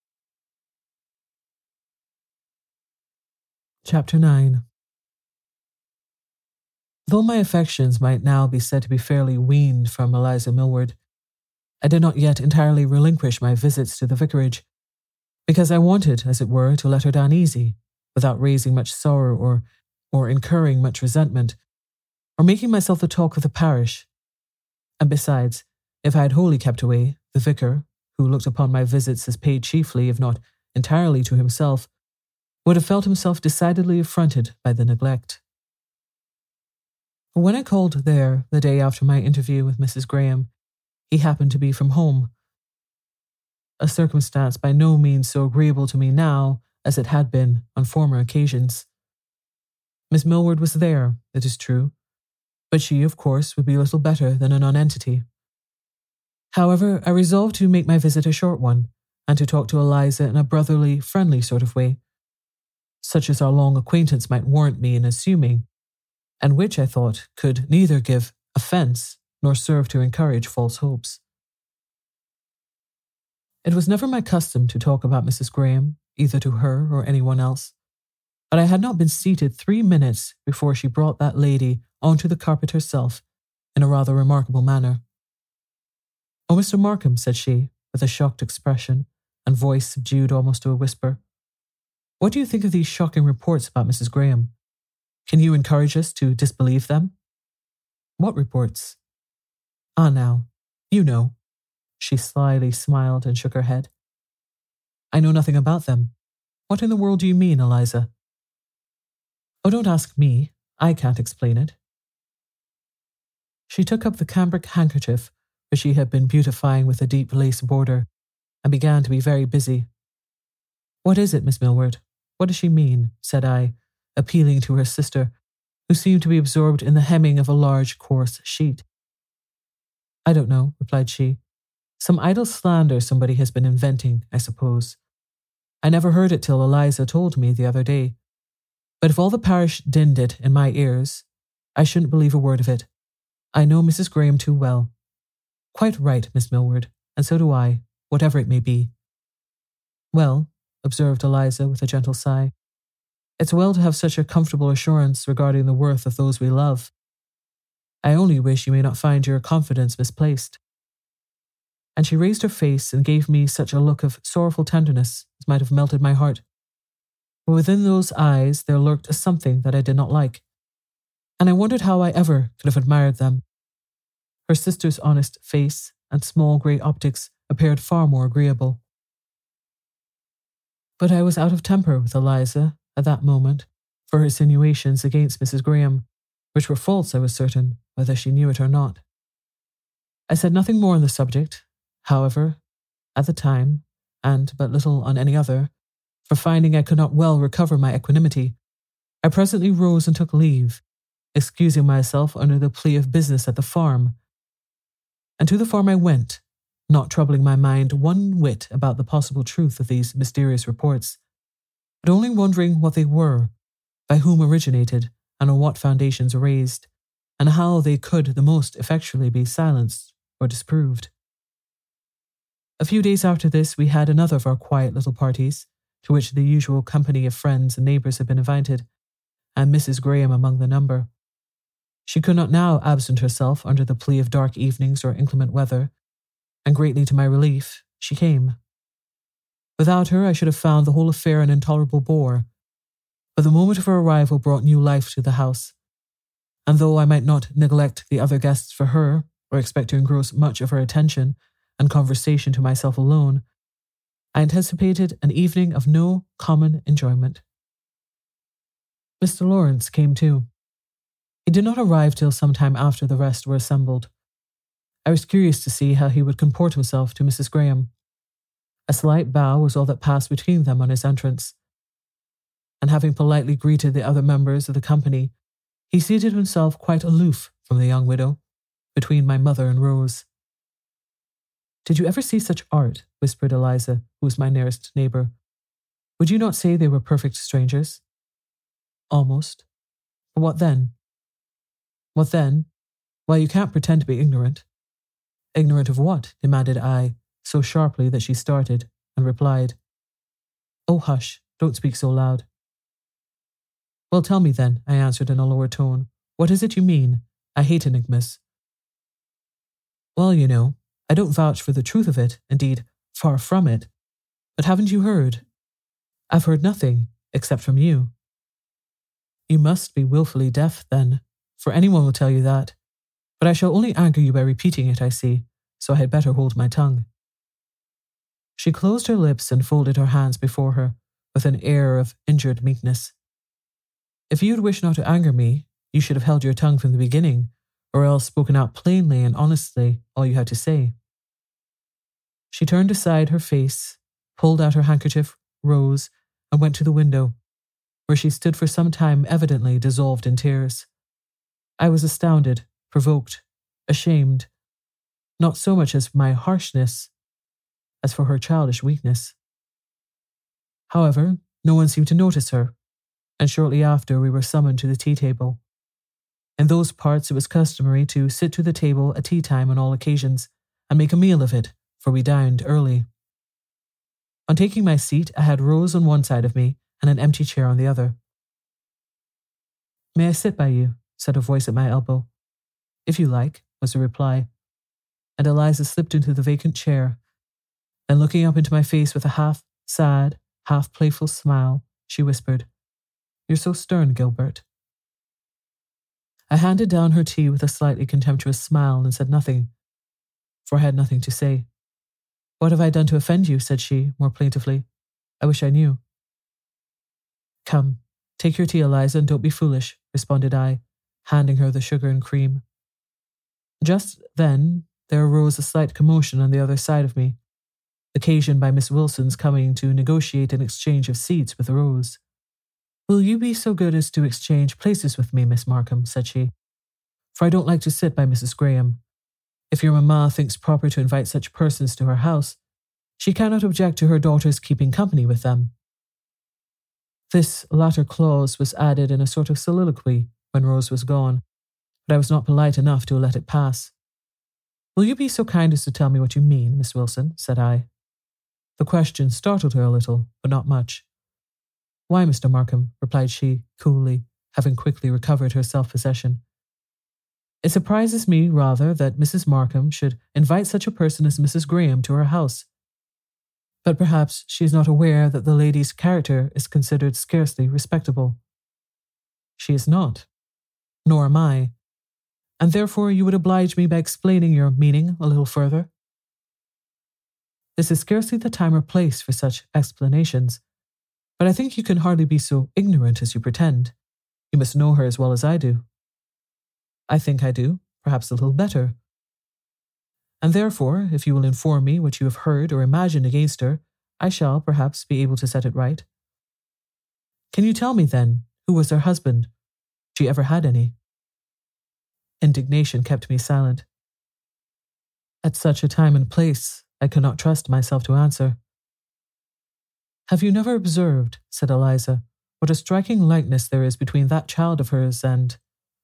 Chapter nine. Though my affections might now be said to be fairly weaned from Eliza Millward, I did not yet entirely relinquish my visits to the vicarage, because I wanted, as it were, to let her down easy, without raising much sorrow or, or incurring much resentment, or making myself the talk of the parish. And besides, if I had wholly kept away, the vicar, who looked upon my visits as paid chiefly, if not entirely, to himself, would have felt himself decidedly affronted by the neglect. When I called there the day after my interview with Missus Graham, he happened to be from home, a circumstance by no means so agreeable to me now as it had been on former occasions. Miss Millward was there, it is true, but she, of course, would be little better than a nonentity. However, I resolved to make my visit a short one, and to talk to Eliza in a brotherly, friendly sort of way, such as our long acquaintance might warrant me in assuming, and which, I thought, could neither give offence nor serve to encourage false hopes. It was never my custom to talk about Missus Graham, either to her or anyone else, but I had not been seated three minutes before she brought that lady onto the carpet herself in a rather remarkable manner. "Oh, Mister Markham," said she, with a shocked expression and voice subdued almost to a whisper, "what do you think of these shocking reports about Missus Graham? Can you encourage us to disbelieve them?" "What reports?" "Ah, now, you know." She slyly smiled and shook her head. "I know nothing about them. What in the world do you mean, Eliza?" "Oh, don't ask me. I can't explain it." She took up the cambric handkerchief which she had been beautifying with a deep lace border, and began to be very busy. "What is it, Miss Millward? What does she mean?" said I, appealing to her sister, who seemed to be absorbed in the hemming of a large, coarse sheet. "I don't know," replied she. "Some idle slander somebody has been inventing, I suppose. I never heard it till Eliza told me the other day. But if all the parish dinned it in my ears, I shouldn't believe a word of it. I know Missus Graham too well." "Quite right, Miss Millward, and so do I, whatever it may be." "Well," observed Eliza with a gentle sigh, "it's well to have such a comfortable assurance regarding the worth of those we love. I only wish you may not find your confidence misplaced." And she raised her face and gave me such a look of sorrowful tenderness as might have melted my heart. But within those eyes there lurked a something that I did not like, and I wondered how I ever could have admired them. Her sister's honest face and small grey optics appeared far more agreeable. But I was out of temper with Eliza at that moment for her insinuations against Missus Graham, which were false, I was certain, whether she knew it or not. I said nothing more on the subject, however, at the time, and but little on any other, for finding I could not well recover my equanimity, I presently rose and took leave, excusing myself under the plea of business at the farm. And to the farm I went, not troubling my mind one whit about the possible truth of these mysterious reports, but only wondering what they were, by whom originated, and on what foundations raised, and how they could the most effectually be silenced or disproved. A few days after this we had another of our quiet little parties, to which the usual company of friends and neighbours had been invited, and Missus Graham among the number. She could not now absent herself under the plea of dark evenings or inclement weather, and greatly to my relief, she came. Without her I should have found the whole affair an intolerable bore, but the moment of her arrival brought new life to the house, and though I might not neglect the other guests for her, or expect to engross much of her attention and conversation to myself alone, I anticipated an evening of no common enjoyment. Mister Lawrence came too. He did not arrive till some time after the rest were assembled. I was curious to see how he would comport himself to Missus Graham. A slight bow was all that passed between them on his entrance, and having politely greeted the other members of the company, he seated himself quite aloof from the young widow, between my mother and Rose. "Did you ever see such art?" whispered Eliza, who was my nearest neighbour. "Would you not say they were perfect strangers?" "Almost. But what then?" "What then? Why, you can't pretend to be ignorant. Ignorant of what? Demanded I, so sharply that she started, and replied, Oh, hush, don't speak so loud. Well, tell me then, I answered in a lower tone. What is it you mean? I hate enigmas. Well, you know, I don't vouch for the truth of it, indeed, far from it. But haven't you heard? I've heard nothing, except from you. You must be wilfully deaf, then, for anyone will tell you that. But I shall only anger you by repeating it, I see, so I had better hold my tongue. She closed her lips and folded her hands before her, with an air of injured meekness. If you had wished not to anger me, you should have held your tongue from the beginning, or else spoken out plainly and honestly all you had to say. She turned aside her face, pulled out her handkerchief, rose, and went to the window, where she stood for some time evidently dissolved in tears. I was astounded, provoked, ashamed, not so much as for my harshness, as for her childish weakness. However, no one seemed to notice her, and shortly after we were summoned to the tea table. In those parts it was customary to sit to the table at tea time on all occasions, and make a meal of it, for we dined early. On taking my seat, I had Rose on one side of me and an empty chair on the other. May I sit by you? Said a voice at my elbow. If you like, was the reply, and Eliza slipped into the vacant chair. Then looking up into my face with a half-sad, half-playful smile, she whispered, You're so stern, Gilbert. I handed down her tea with a slightly contemptuous smile and said nothing, for I had nothing to say. What have I done to offend you? Said she, more plaintively. I wish I knew. Come, take your tea, Eliza, and don't be foolish, responded I, handing her the sugar and cream. Just then, there arose a slight commotion on the other side of me, occasioned by Miss Wilson's coming to negotiate an exchange of seats with Rose. Will you be so good as to exchange places with me, Miss Markham, said she, for I don't like to sit by Missus Graham. If your mamma thinks proper to invite such persons to her house, she cannot object to her daughter's keeping company with them. This latter clause was added in a sort of soliloquy when Rose was gone, but I was not polite enough to let it pass. Will you be so kind as to tell me what you mean, Miss Wilson, said I. The question startled her a little, but not much. Why, Mister Markham, replied she, coolly, having quickly recovered her self-possession. It surprises me, rather, that Missus Markham should invite such a person as Missus Graham to her house. But perhaps she is not aware that the lady's character is considered scarcely respectable. She is not, nor am I, and therefore you would oblige me by explaining your meaning a little further. This is scarcely the time or place for such explanations, but I think you can hardly be so ignorant as you pretend. You must know her as well as I do. I think I do, perhaps a little better. And therefore, if you will inform me what you have heard or imagined against her, I shall, perhaps, be able to set it right. Can you tell me, then, who was her husband? She ever had any? Indignation kept me silent. At such a time and place, I could not trust myself to answer. Have you never observed, said Eliza, what a striking likeness there is between that child of hers and—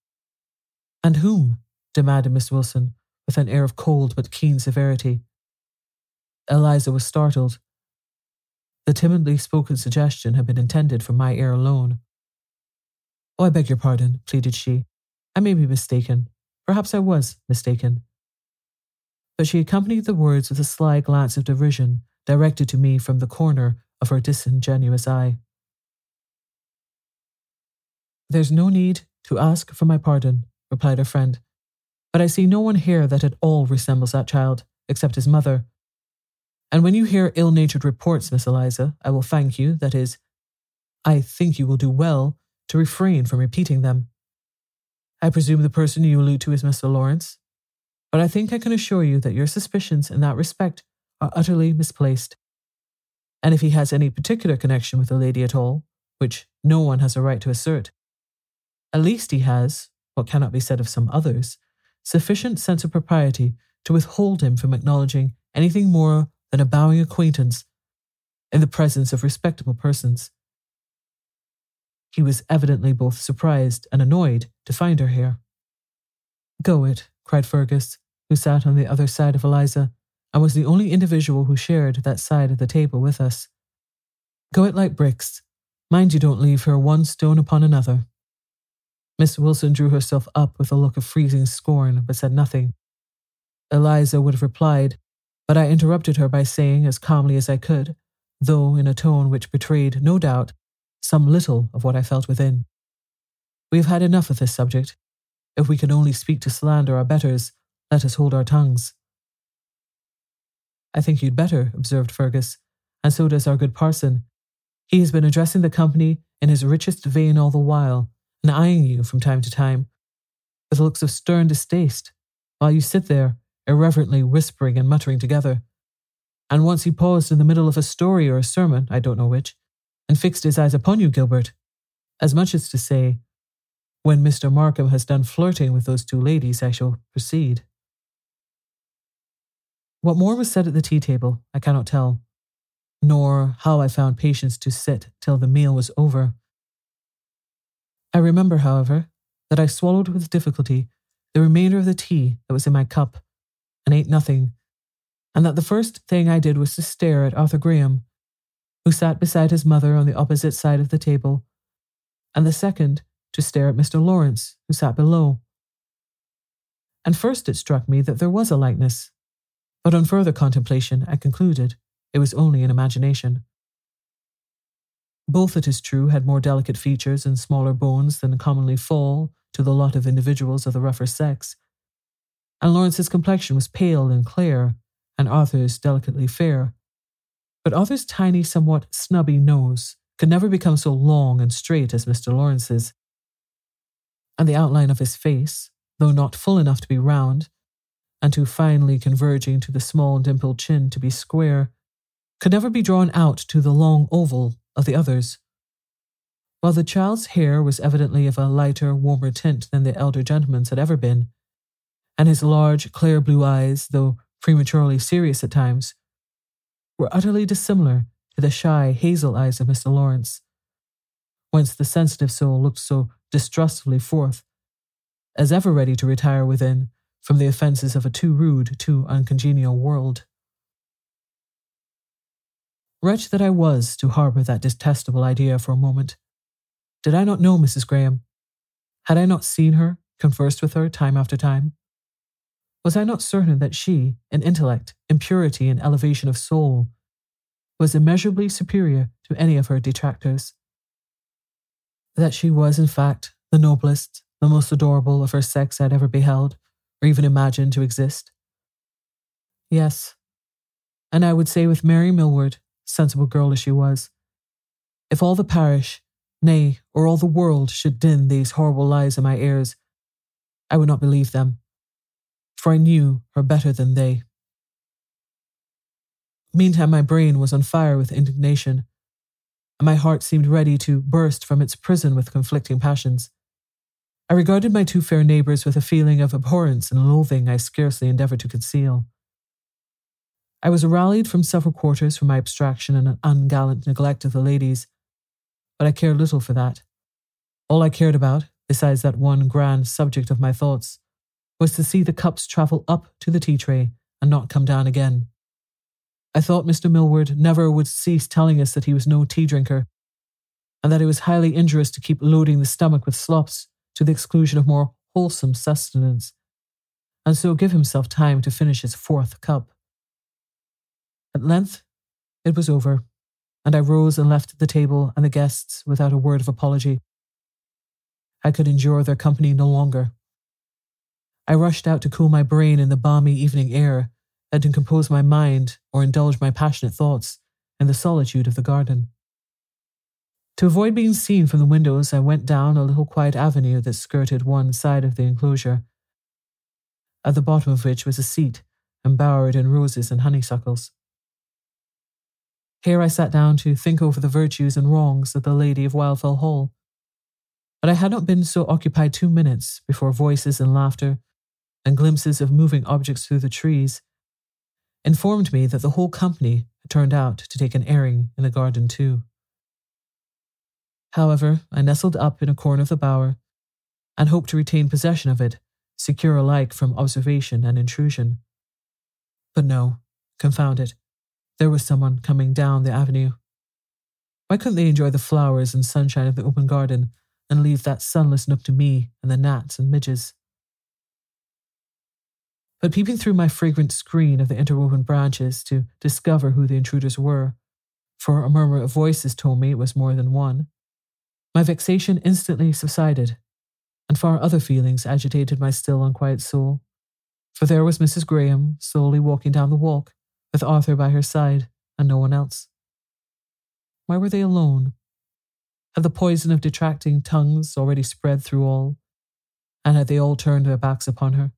And whom? Demanded Miss Wilson, with an air of cold but keen severity. Eliza was startled. The timidly spoken suggestion had been intended for my ear alone. Oh, I beg your pardon, pleaded she. I may be mistaken. Perhaps I was mistaken. But she accompanied the words with a sly glance of derision directed to me from the corner of her disingenuous eye. There's no need to ask for my pardon, replied her friend, but I see no one here that at all resembles that child, except his mother. And when you hear ill-natured reports, Miss Eliza, I will thank you, that is, I think you will do well to refrain from repeating them. I presume the person you allude to is Mister Lawrence, but I think I can assure you that your suspicions in that respect are utterly misplaced. And if he has any particular connection with the lady at all, which no one has a right to assert, at least he has, what cannot be said of some others, sufficient sense of propriety to withhold him from acknowledging anything more than a bowing acquaintance in the presence of respectable persons. He was evidently both surprised and annoyed to find her here. Go it, cried Fergus, who sat on the other side of Eliza, and was the only individual who shared that side of the table with us. Go it like bricks. Mind you don't leave her one stone upon another. Miss Wilson drew herself up with a look of freezing scorn, but said nothing. Eliza would have replied, but I interrupted her by saying as calmly as I could, though in a tone which betrayed, no doubt, some little of what I felt within. We have had enough of this subject. If we can only speak to slander our betters, let us hold our tongues. I think you'd better, observed Fergus, and so does our good parson. He has been addressing the company in his richest vein all the while, and eyeing you from time to time, with looks of stern distaste, while you sit there, irreverently whispering and muttering together. And once he paused in the middle of a story or a sermon, I don't know which, and fixed his eyes upon you, Gilbert, as much as to say, when Mister Markham has done flirting with those two ladies, I shall proceed. What more was said at the tea table, I cannot tell, nor how I found patience to sit till the meal was over. I remember, however, that I swallowed with difficulty the remainder of the tea that was in my cup, and ate nothing, and that the first thing I did was to stare at Arthur Graham, who sat beside his mother on the opposite side of the table, and the second to stare at Mister Lawrence, who sat below. And first it struck me that there was a likeness, but on further contemplation I concluded it was only in imagination. Both, it is true, had more delicate features and smaller bones than commonly fall to the lot of individuals of the rougher sex, and Lawrence's complexion was pale and clear, and Arthur's delicately fair. But Arthur's tiny, somewhat snubby nose could never become so long and straight as Mister Lawrence's, and the outline of his face, though not full enough to be round, and too finely converging to the small dimpled chin to be square, could never be drawn out to the long oval of the others. While the child's hair was evidently of a lighter, warmer tint than the elder gentleman's had ever been, and his large, clear blue eyes, though prematurely serious at times, were utterly dissimilar to the shy hazel eyes of Mister Lawrence, whence the sensitive soul looked so distrustfully forth, as ever ready to retire within from the offences of a too rude, too uncongenial world. Wretch that I was to harbour that detestable idea for a moment. Did I not know Missus Graham? Had I not seen her, conversed with her time after time? Was I not certain that she, in intellect, in purity and elevation of soul, was immeasurably superior to any of her detractors? That she was, in fact, the noblest, the most adorable of her sex I had ever beheld, or even imagined to exist? Yes, and I would say with Mary Millward, sensible girl as she was, if all the parish, nay, or all the world should din these horrible lies in my ears, I would not believe them, for I knew her better than they. Meantime my brain was on fire with indignation, and my heart seemed ready to burst from its prison with conflicting passions. I regarded my two fair neighbours with a feeling of abhorrence and loathing I scarcely endeavoured to conceal. I was rallied from several quarters for my abstraction and an ungallant neglect of the ladies, but I cared little for that. All I cared about, besides that one grand subject of my thoughts, was to see the cups travel up to the tea-tray and not come down again. I thought Mister Millward never would cease telling us that he was no tea-drinker, and that it was highly injurious to keep loading the stomach with slops to the exclusion of more wholesome sustenance, and so give himself time to finish his fourth cup. At length, it was over, and I rose and left the table and the guests without a word of apology. I could endure their company no longer. I rushed out to cool my brain in the balmy evening air and to compose my mind or indulge my passionate thoughts in the solitude of the garden. To avoid being seen from the windows, I went down a little quiet avenue that skirted one side of the enclosure, at the bottom of which was a seat embowered in roses and honeysuckles. Here I sat down to think over the virtues and wrongs of the Lady of Wildfell Hall, but I had not been so occupied two minutes before voices and laughter, and glimpses of moving objects through the trees, informed me that the whole company had turned out to take an airing in the garden too. However, I nestled up in a corner of the bower, and hoped to retain possession of it, secure alike from observation and intrusion. But no, confound it, there was someone coming down the avenue. Why couldn't they enjoy the flowers and sunshine of the open garden and leave that sunless nook to me and the gnats and midges? But peeping through my fragrant screen of the interwoven branches to discover who the intruders were, for a murmur of voices told me it was more than one, my vexation instantly subsided, and far other feelings agitated my still unquiet soul. For there was Missus Graham slowly walking down the walk, with Arthur by her side, and no one else. Why were they alone? Had the poison of detracting tongues already spread through all, and had they all turned their backs upon her?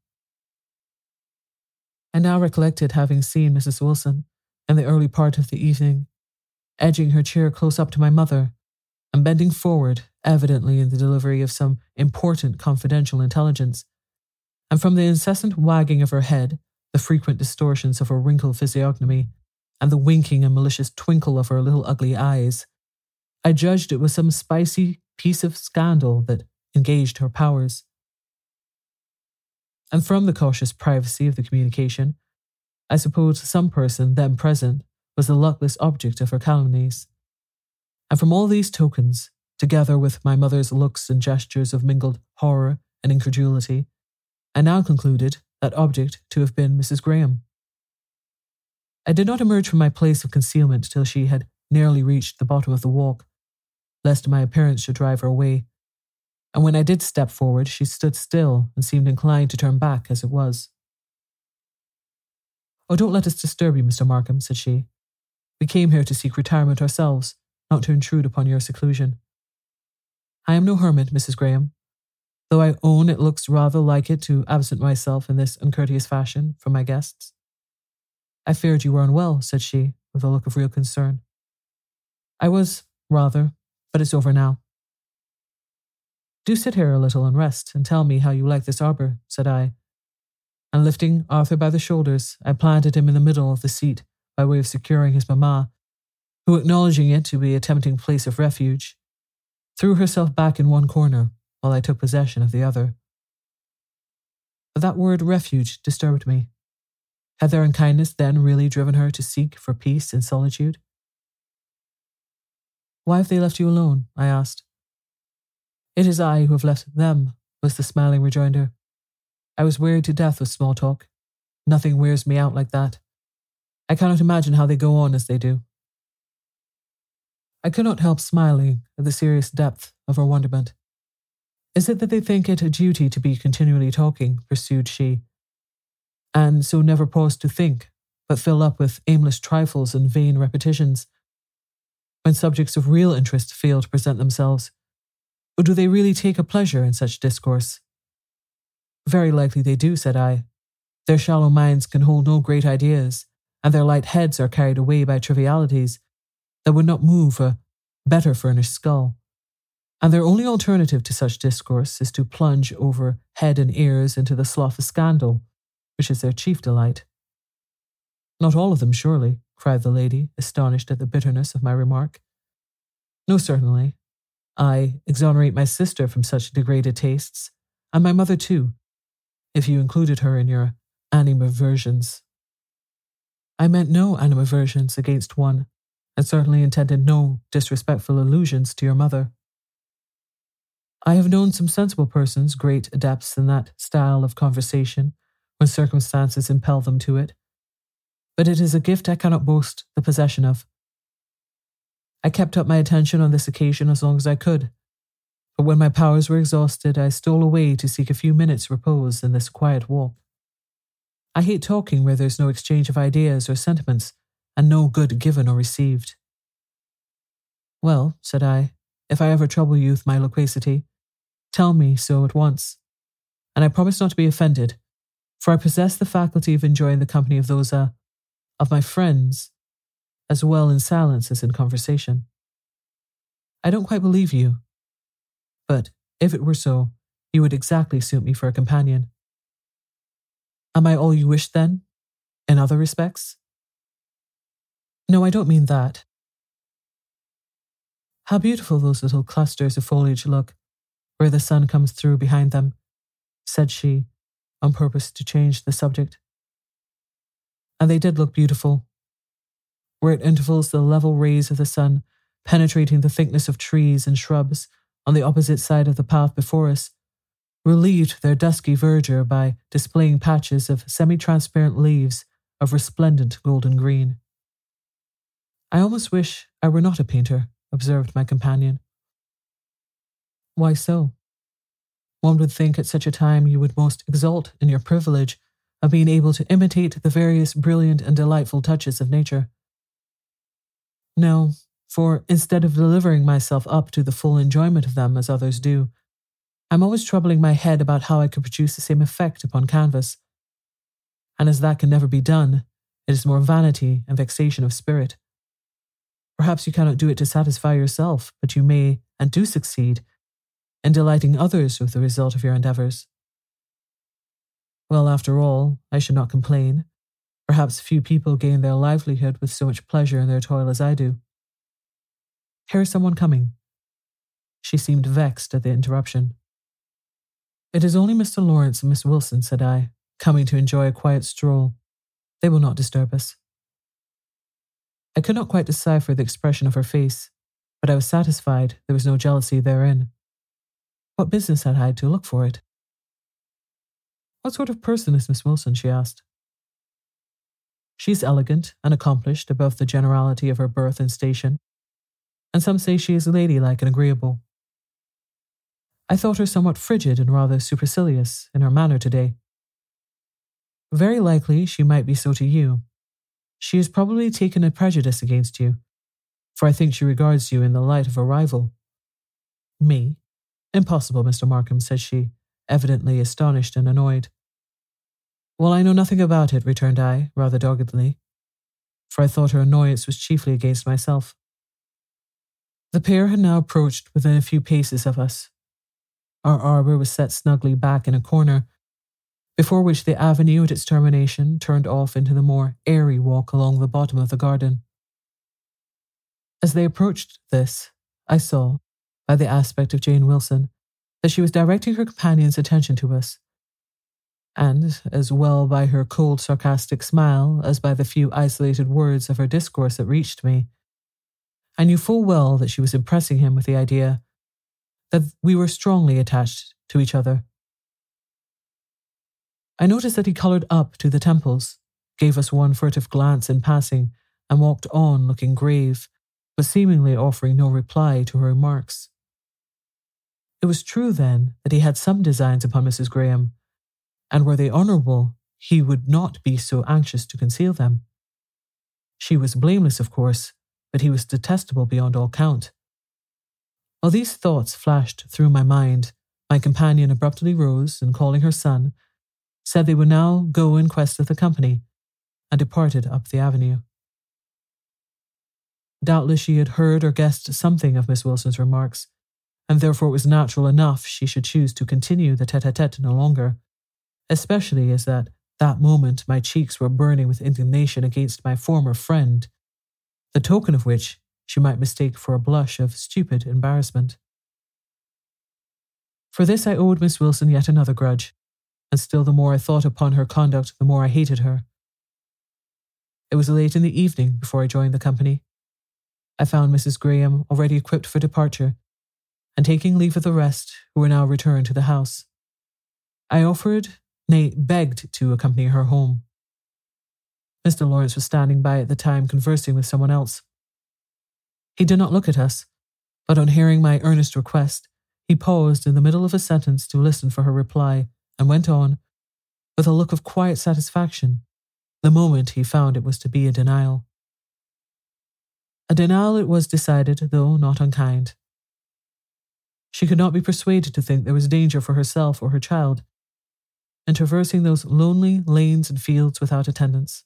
I now recollected having seen Missus Wilson, in the early part of the evening, edging her chair close up to my mother, and bending forward, evidently in the delivery of some important confidential intelligence, and from the incessant wagging of her head, the frequent distortions of her wrinkled physiognomy, and the winking and malicious twinkle of her little ugly eyes, I judged it was some spicy piece of scandal that engaged her powers. And from the cautious privacy of the communication, I supposed some person then present was the luckless object of her calumnies. And from all these tokens, together with my mother's looks and gestures of mingled horror and incredulity, I now concluded that object to have been Missus Graham. I did not emerge from my place of concealment till she had nearly reached the bottom of the walk, lest my appearance should drive her away, and when I did step forward, she stood still and seemed inclined to turn back as it was. "Oh, don't let us disturb you, Mister Markham," said she. "We came here to seek retirement ourselves, not to intrude upon your seclusion. I am no hermit, Missus Graham, though I own it looks rather like it to absent myself in this uncourteous fashion from my guests." "I feared you were unwell," said she, with a look of real concern. "I was, rather, but it's over now." "Do sit here a little and rest, and tell me how you like this arbour," said I, and lifting Arthur by the shoulders, I planted him in the middle of the seat by way of securing his mamma, who, acknowledging it to be a tempting place of refuge, threw herself back in one corner while I took possession of the other. But that word refuge disturbed me. Had their unkindness then really driven her to seek for peace in solitude? "Why have they left you alone?" I asked. "It is I who have left them," was the smiling rejoinder. "I was wearied to death with small talk. Nothing wears me out like that. I cannot imagine how they go on as they do." I could not help smiling at the serious depth of her wonderment. "Is it that they think it a duty to be continually talking," pursued she, "and so never pause to think, but fill up with aimless trifles and vain repetitions, when subjects of real interest fail to present themselves? Or do they really take a pleasure in such discourse?" "Very likely they do," said I. "Their shallow minds can hold no great ideas, and their light heads are carried away by trivialities that would not move a better furnished skull. And their only alternative to such discourse is to plunge over head and ears into the slough of scandal, which is their chief delight." "Not all of them, surely," cried the lady, astonished at the bitterness of my remark. "No, certainly. I exonerate my sister from such degraded tastes, and my mother too, if you included her in your animadversions." "I meant no animadversions against one, and certainly intended no disrespectful allusions to your mother. I have known some sensible persons great adepts in that style of conversation when circumstances impel them to it, but it is a gift I cannot boast the possession of. I kept up my attention on this occasion as long as I could, but when my powers were exhausted, I stole away to seek a few minutes' repose in this quiet walk. I hate talking where there's no exchange of ideas or sentiments, and no good given or received." "Well," said I, "if I ever trouble you with my loquacity, tell me so at once, and I promise not to be offended, for I possess the faculty of enjoying the company of those, uh, of my friends, as well in silence as in conversation. I don't quite believe you, but if it were so, you would exactly suit me for a companion." "Am I all you wish, then, in other respects?" "No, I don't mean that. How beautiful those little clusters of foliage look, where the sun comes through behind them," said she, on purpose to change the subject. And they did look beautiful. Where at intervals the level rays of the sun, penetrating the thickness of trees and shrubs on the opposite side of the path before us, relieved their dusky verdure by displaying patches of semi-transparent leaves of resplendent golden green. "I almost wish I were not a painter," observed my companion. "Why so?" "One would think at such a time you would most exult in your privilege of being able to imitate the various brilliant and delightful touches of nature." "No, for instead of delivering myself up to the full enjoyment of them as others do, I'm always troubling my head about how I could produce the same effect upon canvas. And as that can never be done, it is more vanity and vexation of spirit. Perhaps you cannot do it to satisfy yourself, but you may and do succeed in delighting others with the result of your endeavours. Well, after all, I should not complain. Perhaps few people gain their livelihood with so much pleasure in their toil as I do. Here is someone coming." She seemed vexed at the interruption. "It is only Mister Lawrence and Miss Wilson," said I, "coming to enjoy a quiet stroll. They will not disturb us." I could not quite decipher the expression of her face, but I was satisfied there was no jealousy therein. What business had I to look for it? "What sort of person is Miss Wilson?" she asked. "She is elegant and accomplished above the generality of her birth and station, and some say she is ladylike and agreeable. I thought her somewhat frigid and rather supercilious in her manner today. Very likely she might be so to you. She has probably taken a prejudice against you, for I think she regards you in the light of a rival." "Me? Impossible, Mister Markham," said she, evidently astonished and annoyed. "Well, I know nothing about it," returned I, rather doggedly, for I thought her annoyance was chiefly against myself. The pair had now approached within a few paces of us. Our arbour was set snugly back in a corner, before which the avenue at its termination turned off into the more airy walk along the bottom of the garden. As they approached this, I saw, by the aspect of Jane Wilson, that she was directing her companion's attention to us, and, as well by her cold sarcastic smile as by the few isolated words of her discourse that reached me, I knew full well that she was impressing him with the idea that we were strongly attached to each other. I noticed that he coloured up to the temples, gave us one furtive glance in passing, and walked on looking grave, but seemingly offering no reply to her remarks. It was true, then, that he had some designs upon Missus Graham, and were they honourable, he would not be so anxious to conceal them. She was blameless, of course, but he was detestable beyond all count. While these thoughts flashed through my mind, my companion abruptly rose and, calling her son, said they would now go in quest of the company, and departed up the avenue. Doubtless she had heard or guessed something of Miss Wilson's remarks, and therefore it was natural enough she should choose to continue the tete-a-tete no longer, especially as at that moment my cheeks were burning with indignation against my former friend, the token of which she might mistake for a blush of stupid embarrassment. For this I owed Miss Wilson yet another grudge, and still the more I thought upon her conduct, the more I hated her. It was late in the evening before I joined the company. I found Missus Graham already equipped for departure, and taking leave of the rest, who were now returned to the house. I offered, nay, begged to accompany her home. Mister Lawrence was standing by at the time conversing with someone else. He did not look at us, but on hearing my earnest request, he paused in the middle of a sentence to listen for her reply, and went on, with a look of quiet satisfaction, the moment he found it was to be a denial. A denial it was decided, though not unkind. She could not be persuaded to think there was danger for herself or her child in traversing those lonely lanes and fields without attendants.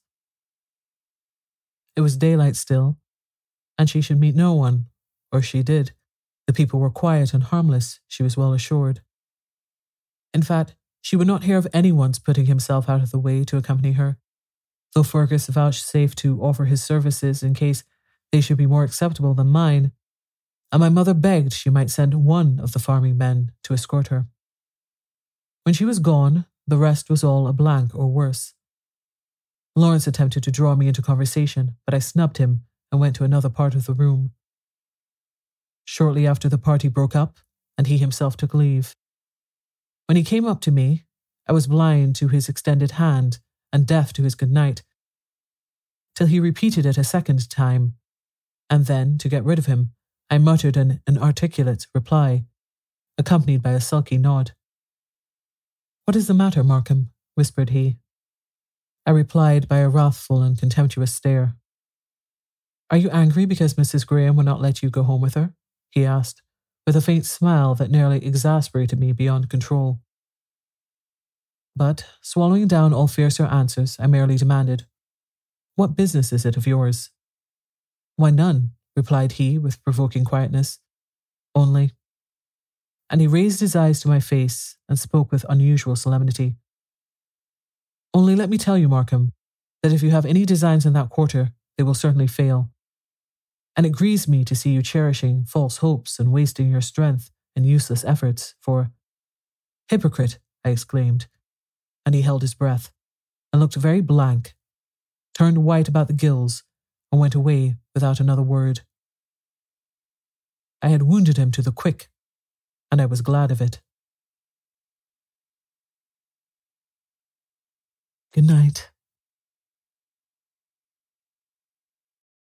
It was daylight still, and she should meet no one, or she did. The people were quiet and harmless, she was well assured. In fact, she would not hear of anyone's putting himself out of the way to accompany her, though Fergus vouchsafed to offer his services in case they should be more acceptable than mine, and my mother begged she might send one of the farming men to escort her. When she was gone, The rest was all a blank or worse. Lawrence attempted to draw me into conversation, but I snubbed him and went to another part of the room. Shortly after the party broke up, and he himself took leave. When he came up to me, I was blind to his extended hand and deaf to his good night, till he repeated it a second time, and then, to get rid of him, I muttered an inarticulate reply, accompanied by a sulky nod. "What is the matter, Markham?" whispered he. I replied by a wrathful and contemptuous stare. "Are you angry because Missus Graham will not let you go home with her?" he asked, with a faint smile that nearly exasperated me beyond control. But, swallowing down all fiercer answers, I merely demanded, "What business is it of yours?" "Why, none," replied he with provoking quietness. "Only—" And he raised his eyes to my face and spoke with unusual solemnity. "Only let me tell you, Markham, that if you have any designs in that quarter, they will certainly fail. And it grieves me to see you cherishing false hopes and wasting your strength in useless efforts, for—" "Hypocrite!" I exclaimed, and he held his breath, and looked very blank, turned white about the gills, and went away without another word. I had wounded him to the quick, and I was glad of it. Good night.